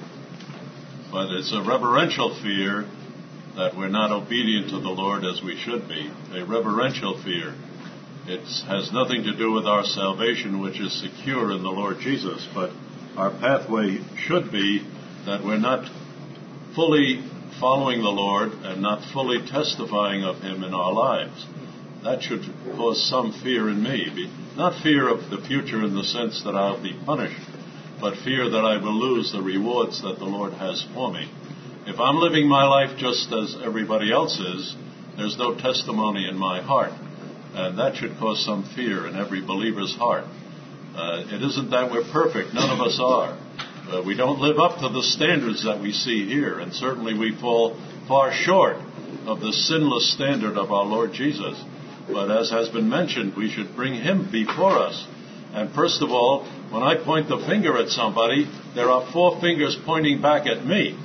but it's a reverential fear that we're not obedient to the Lord as we should be. A reverential fear. It has nothing to do with our salvation, which is secure in the Lord Jesus, but our pathway should be that we're not fully following the Lord and not fully testifying of Him in our lives. That should cause some fear in me. Not fear of the future in the sense that I'll be punished, but fear that I will lose the rewards that the Lord has for me. If I'm living my life just as everybody else is, there's no testimony in my heart. And that should cause some fear in every believer's heart. Uh, it isn't that we're perfect. None of us are. Uh, we don't live up to the standards that we see here. And certainly we fall far short of the sinless standard of our Lord Jesus. But as has been mentioned, we should bring Him before us. And first of all, when I point the finger at somebody, there are four fingers pointing back at me.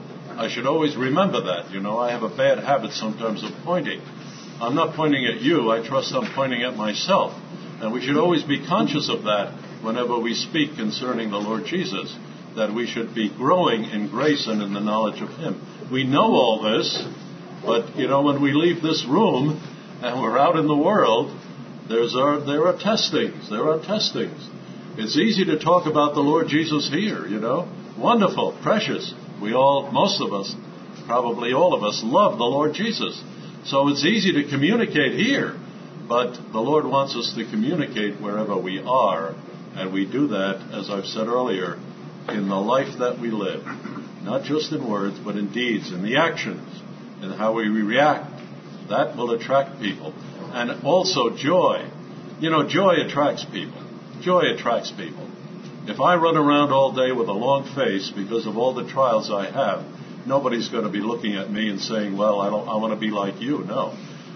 I should always remember that. You know, I have a bad habit sometimes of pointing. I'm not pointing at you. I trust I'm pointing at myself. And we should always be conscious of that whenever we speak concerning the Lord Jesus, that we should be growing in grace and in the knowledge of Him. We know all this, but, you know, when we leave this room and we're out in the world, there's our, there are testings. There are testings. It's easy to talk about the Lord Jesus here, you know. Wonderful, precious. We all, most of us, probably all of us, love the Lord Jesus. So it's easy to communicate here, but the Lord wants us to communicate wherever we are, and we do that, as I've said earlier, in the life that we live. Not just in words, but in deeds, in the actions, in how we react. That will attract people. And also joy. You know, joy attracts people. Joy attracts people. If I run around all day with a long face because of all the trials I have, nobody's going to be looking at me and saying, well, I don't, I want to be like you. No.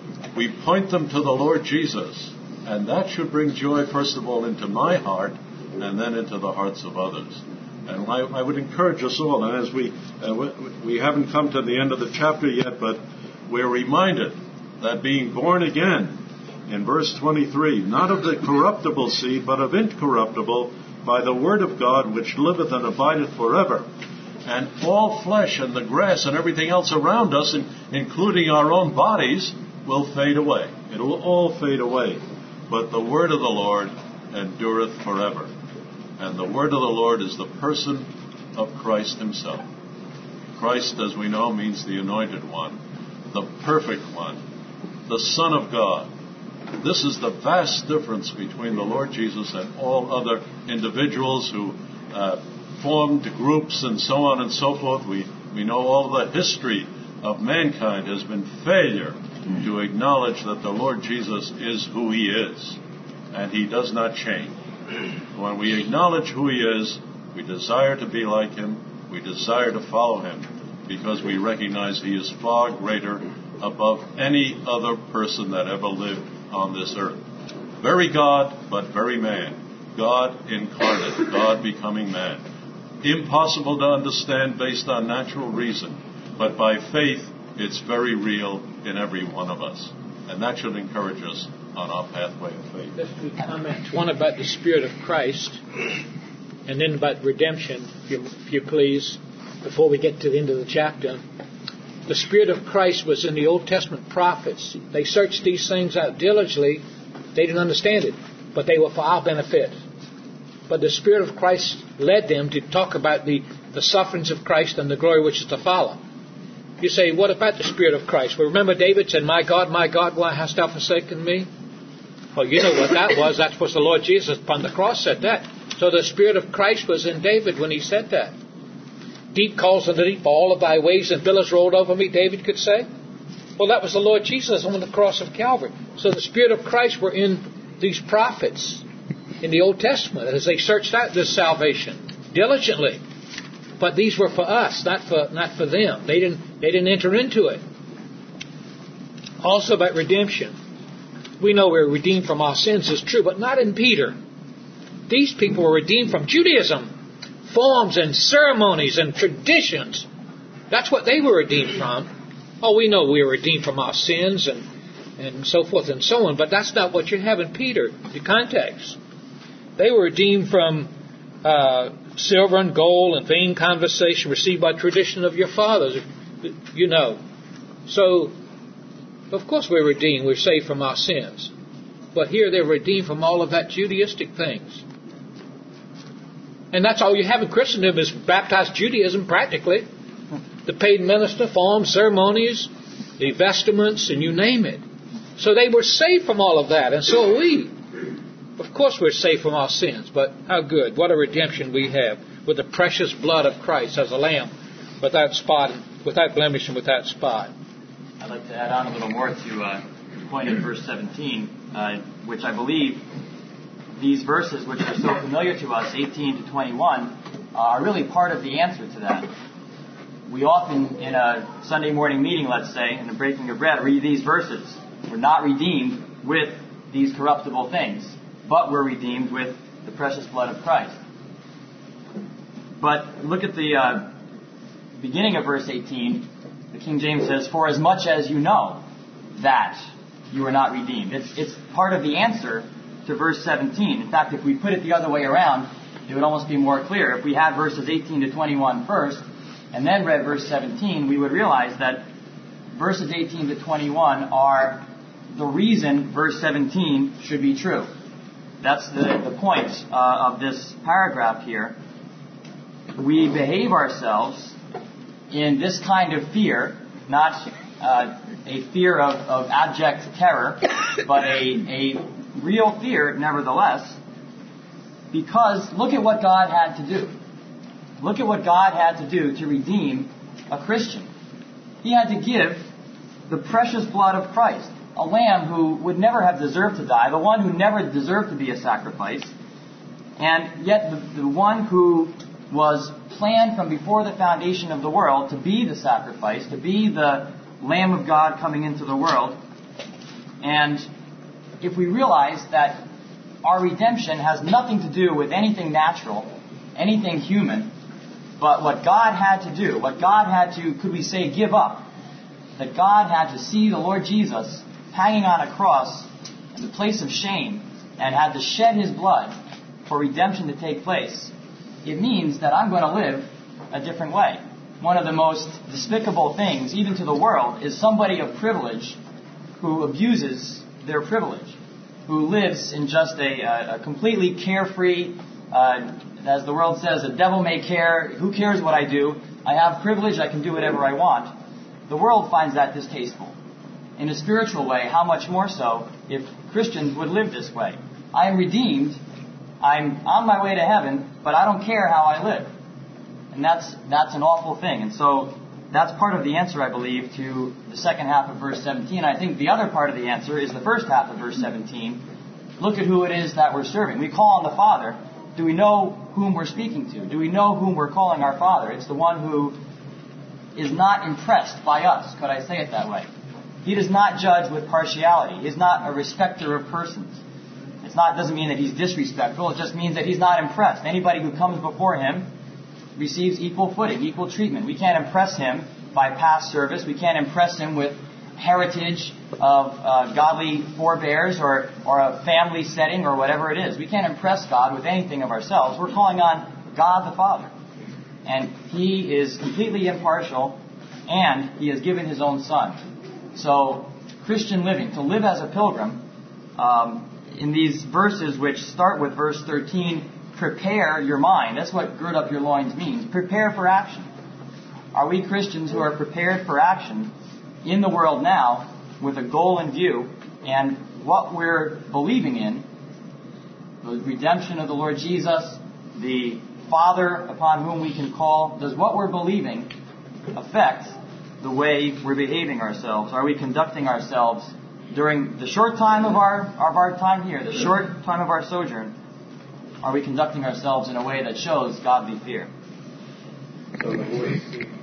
We point them to the Lord Jesus. And that should bring joy, first of all, into my heart and then into the hearts of others. And I, I would encourage us all, and as we, uh, we haven't come to the end of the chapter yet, but we're reminded that being born again, in verse twenty-three, not of the corruptible seed, but of incorruptible, by the word of God, which liveth and abideth forever. And all flesh and the grass and everything else around us, including our own bodies, will fade away. It will all fade away. But the word of the Lord endureth forever. And the word of the Lord is the person of Christ himself. Christ, as we know, means the anointed one, the perfect one, the Son of God. This is the vast difference between the Lord Jesus and all other individuals who uh, formed groups and so on and so forth. We, we know all the history of mankind has been failure to acknowledge that the Lord Jesus is who he is, and he does not change. When we acknowledge who he is, we desire to be like him, we desire to follow him, because we recognize he is far greater above any other person that ever lived on this earth. Very God, but very man. God incarnate, God becoming man. Impossible to understand based on natural reason, but by faith, it's very real in every one of us. And that should encourage us on our pathway of faith. Just two comments. One about the Spirit of Christ, and then about redemption, if you, if you please, before we get to the end of the chapter. The Spirit of Christ was in the Old Testament prophets. They searched these things out diligently. They didn't understand it, but they were for our benefit. But the Spirit of Christ led them to talk about the, the sufferings of Christ and the glory which is to follow. You say, what about the Spirit of Christ? Well, remember David said, my God, my God, why hast thou forsaken me? Well, you know what that was. That was the Lord Jesus upon the cross said that. So the Spirit of Christ was in David when he said that. Deep calls unto deep, all of thy waves and billows rolled over me, David could say. Well, that was the Lord Jesus on the cross of Calvary. So the Spirit of Christ were in these prophets in the Old Testament as they searched out this salvation diligently. But these were for us, not for not for them. They didn't they didn't enter into it. Also about redemption. We know we're redeemed from our sins is true, but not in Peter. These people were redeemed from Judaism. Forms and ceremonies and traditions. That's what they were redeemed from. Oh, we know we were redeemed from our sins and, and so forth and so on, but that's not what you have in Peter, the context. They were redeemed from uh, silver and gold and vain conversation received by tradition of your fathers, you know. So, of course we're redeemed. We're saved from our sins. But here they're redeemed from all of that Judaistic things. And that's all you have in Christendom is baptized Judaism, practically. The paid minister, forms, ceremonies, the vestments, and you name it. So they were saved from all of that, and so are we. Of course we're saved from our sins, but how good. What a redemption we have with the precious blood of Christ as a lamb, without spot, without blemish, and without spot. I'd like to add on a little more to uh, the point in verse seventeen, uh, which I believe these verses, which are so familiar to us, eighteen to twenty-one, uh, are really part of the answer to that. We often, in a Sunday morning meeting, let's say, in the breaking of bread, read these verses. We're not redeemed with these corruptible things, but we're redeemed with the precious blood of Christ. But look at the uh, beginning of verse eighteen. The King James says, for as much as you know that you are not redeemed. It's, it's part of the answer to verse seventeen. In fact, if we put it the other way around, it would almost be more clear. If we had verses eighteen to twenty-one first, and then read verse seventeen, we would realize that verses eighteen to twenty-one are the reason verse seventeen should be true. That's the, the point uh, of this paragraph here. We behave ourselves in this kind of fear, not uh, a fear of, of abject terror, but a, a real fear, nevertheless, because look at what God had to do. Look at what God had to do to redeem a Christian. He had to give the precious blood of Christ, a lamb who would never have deserved to die, the one who never deserved to be a sacrifice, and yet the, the one who was planned from before the foundation of the world to be the sacrifice, to be the Lamb of God coming into the world. And if we realize that our redemption has nothing to do with anything natural, anything human, but what God had to do, what God had to, could we say, give up, that God had to see the Lord Jesus hanging on a cross in the place of shame and had to shed his blood for redemption to take place, it means that I'm going to live a different way. One of the most despicable things, even to the world, is somebody of privilege who abuses their privilege, who lives in just a, a completely carefree, uh, as the world says, a devil may care, who cares what I do? I have privilege, I can do whatever I want. The world finds that distasteful. In a spiritual way, how much more so if Christians would live this way? I am redeemed, I'm on my way to heaven, but I don't care how I live. And that's that's an awful thing. And so that's part of the answer, I believe, to the second half of verse seventeen. I think the other part of the answer is the first half of verse seventeen. Look at who it is that we're serving. We call on the Father. Do we know whom we're speaking to? Do we know whom we're calling our Father? It's the one who is not impressed by us. Could I say it that way? He does not judge with partiality. He's not a respecter of persons. It's not doesn't mean that he's disrespectful. It just means that he's not impressed. Anybody who comes before him receives equal footing, equal treatment. We can't impress him by past service. We can't impress him with heritage of uh, godly forebears or, or a family setting or whatever it is. We can't impress God with anything of ourselves. We're calling on God the Father. And He is completely impartial, and He has given His own Son. So, Christian living, to live as a pilgrim, um, in these verses which start with verse thirteen, prepare your mind. That's what gird up your loins means. Prepare for action. Are we Christians who are prepared for action in the world now with a goal in view, and what we're believing in, the redemption of the Lord Jesus, the Father upon whom we can call, does what we're believing affect the way we're behaving ourselves? Are we conducting ourselves during the short time of our, of our time here, the short time of our sojourn? Are we conducting ourselves in a way that shows godly fear? So the word,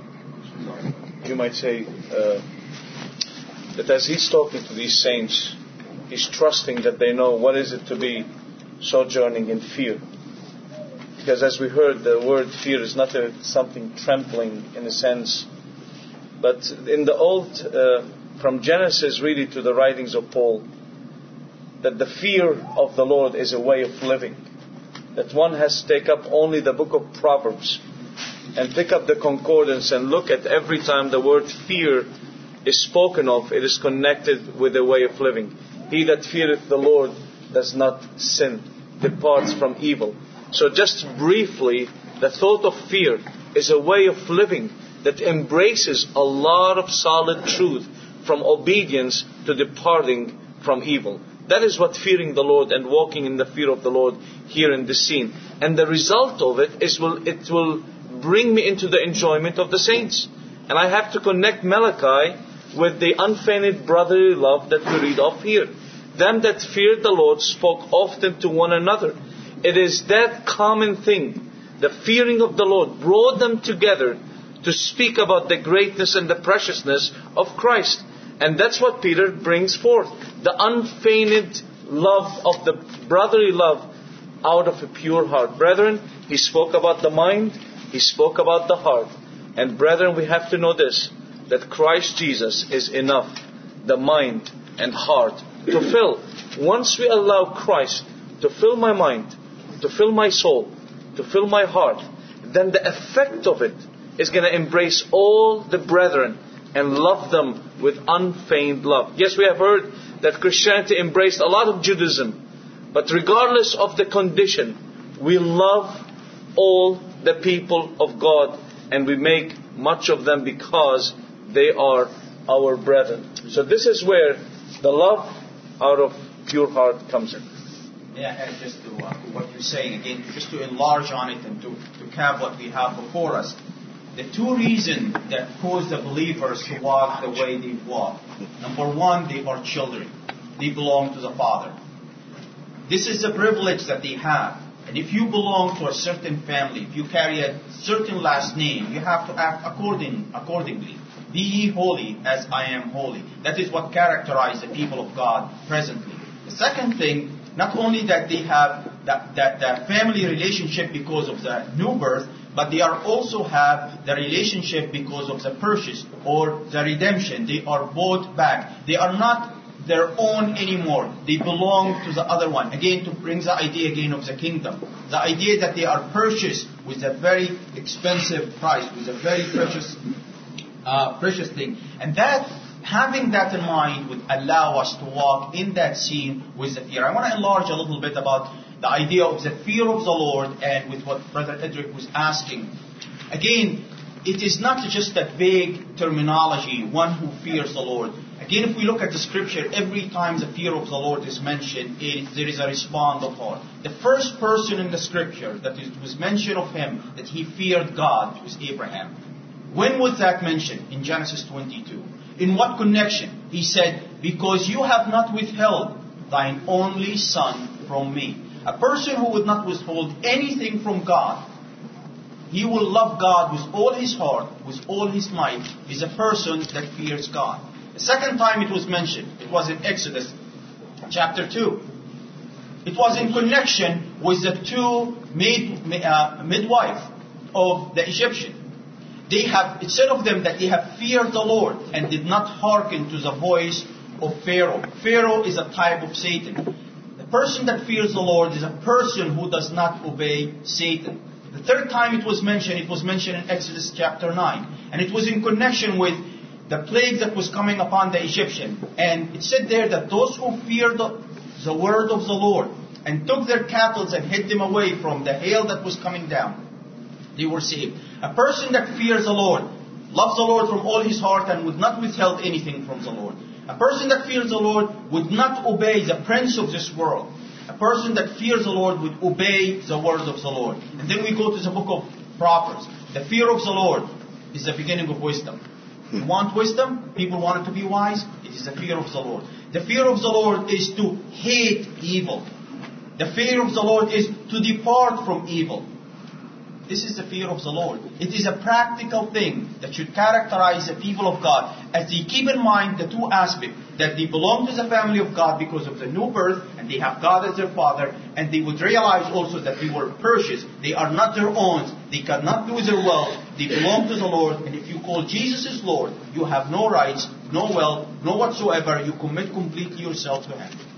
you might say uh, that as he's talking to these saints, he's trusting that they know what is it to be sojourning in fear. Because as we heard, the word fear is not a, something trembling in a sense. But in the old, uh, from Genesis really to the writings of Paul, that the fear of the Lord is a way of living. That one has to take up only the book of Proverbs and pick up the concordance and look at every time the word fear is spoken of, it is connected with a way of living. He that feareth the Lord does not sin, departs from evil. So just briefly, the thought of fear is a way of living that embraces a lot of solid truth, from obedience to departing from evil. That is what fearing the Lord and walking in the fear of the Lord here in this scene. And the result of it is will it will bring me into the enjoyment of the saints. And I have to connect Malachi with the unfeigned brotherly love that we read of here. Them that feared the Lord spoke often to one another. It is that common thing, the fearing of the Lord, brought them together to speak about the greatness and the preciousness of Christ. And that's what Peter brings forth. The unfeigned love of the brotherly love out of a pure heart. Brethren, he spoke about the mind, he spoke about the heart. And brethren, we have to know this, that Christ Jesus is enough, the mind and heart, to fill. Once we allow Christ to fill my mind, to fill my soul, to fill my heart, then the effect of it is going to embrace all the brethren and love them with unfeigned love. Yes, we have heard that Christianity embraced a lot of Judaism, but regardless of the condition, we love all the people of God, and we make much of them because they are our brethren. So this is where the love out of pure heart comes in. Yeah, and just to uh, what you're saying again, just to enlarge on it and to, to have what we have before us. The two reasons that cause the believers to walk the way they walk. Number one, they are children. They belong to the Father. This is a privilege that they have. And if you belong to a certain family, if you carry a certain last name, you have to act according, accordingly. Be ye holy as I am holy. That is what characterizes the people of God presently. The second thing, not only that they have that, that, that family relationship because of the new birth, but they are also have the relationship because of the purchase or the redemption. They are bought back. They are not their own anymore. They belong to the other one. Again, to bring the idea again of the kingdom. The idea that they are purchased with a very expensive price, with a very precious, uh, precious thing. And that having that in mind would allow us to walk in that scene with the fear. I want to enlarge a little bit about the idea of the fear of the Lord and with what Brother Edric was asking. Again, it is not just that vague terminology, one who fears the Lord. Again, if we look at the scripture, every time the fear of the Lord is mentioned, it, there is a response of heart. The first person in the scripture that it was mentioned of him, that he feared God, was Abraham. When was that mentioned? In Genesis twenty-two. In what connection? He said, because you have not withheld thine only son from me. A person who would not withhold anything from God, he will love God with all his heart, with all his might, is a person that fears God. The second time it was mentioned, it was in Exodus chapter two. It was in connection with the two maid, uh, midwife of the Egyptian. They have, it said of them that they have feared the Lord and did not hearken to the voice of Pharaoh. Pharaoh is a type of Satan. The person that fears the Lord is a person who does not obey Satan. The third time it was mentioned, it was mentioned in Exodus chapter nine. And it was in connection with the plague that was coming upon the Egyptian. And it said there that those who feared the, the word of the Lord and took their cattle and hid them away from the hail that was coming down, they were saved. A person that fears the Lord, loves the Lord from all his heart and would not withhold anything from the Lord. A person that fears the Lord would not obey the prince of this world. A person that fears the Lord would obey the word of the Lord. And then we go to the book of Proverbs. The fear of the Lord is the beginning of wisdom. You want wisdom? People want it to be wise? It is the fear of the Lord. The fear of the Lord is to hate evil. The fear of the Lord is to depart from evil. This is the fear of the Lord. It is a practical thing that should characterize the people of God as they keep in mind the two aspects, that they belong to the family of God because of the new birth and they have God as their father, and they would realize also that they were purchased. They are not their own. They cannot do their wealth. They belong to the Lord, and if you call Jesus as Lord, you have no rights, no wealth, no whatsoever. You commit completely yourself to Him.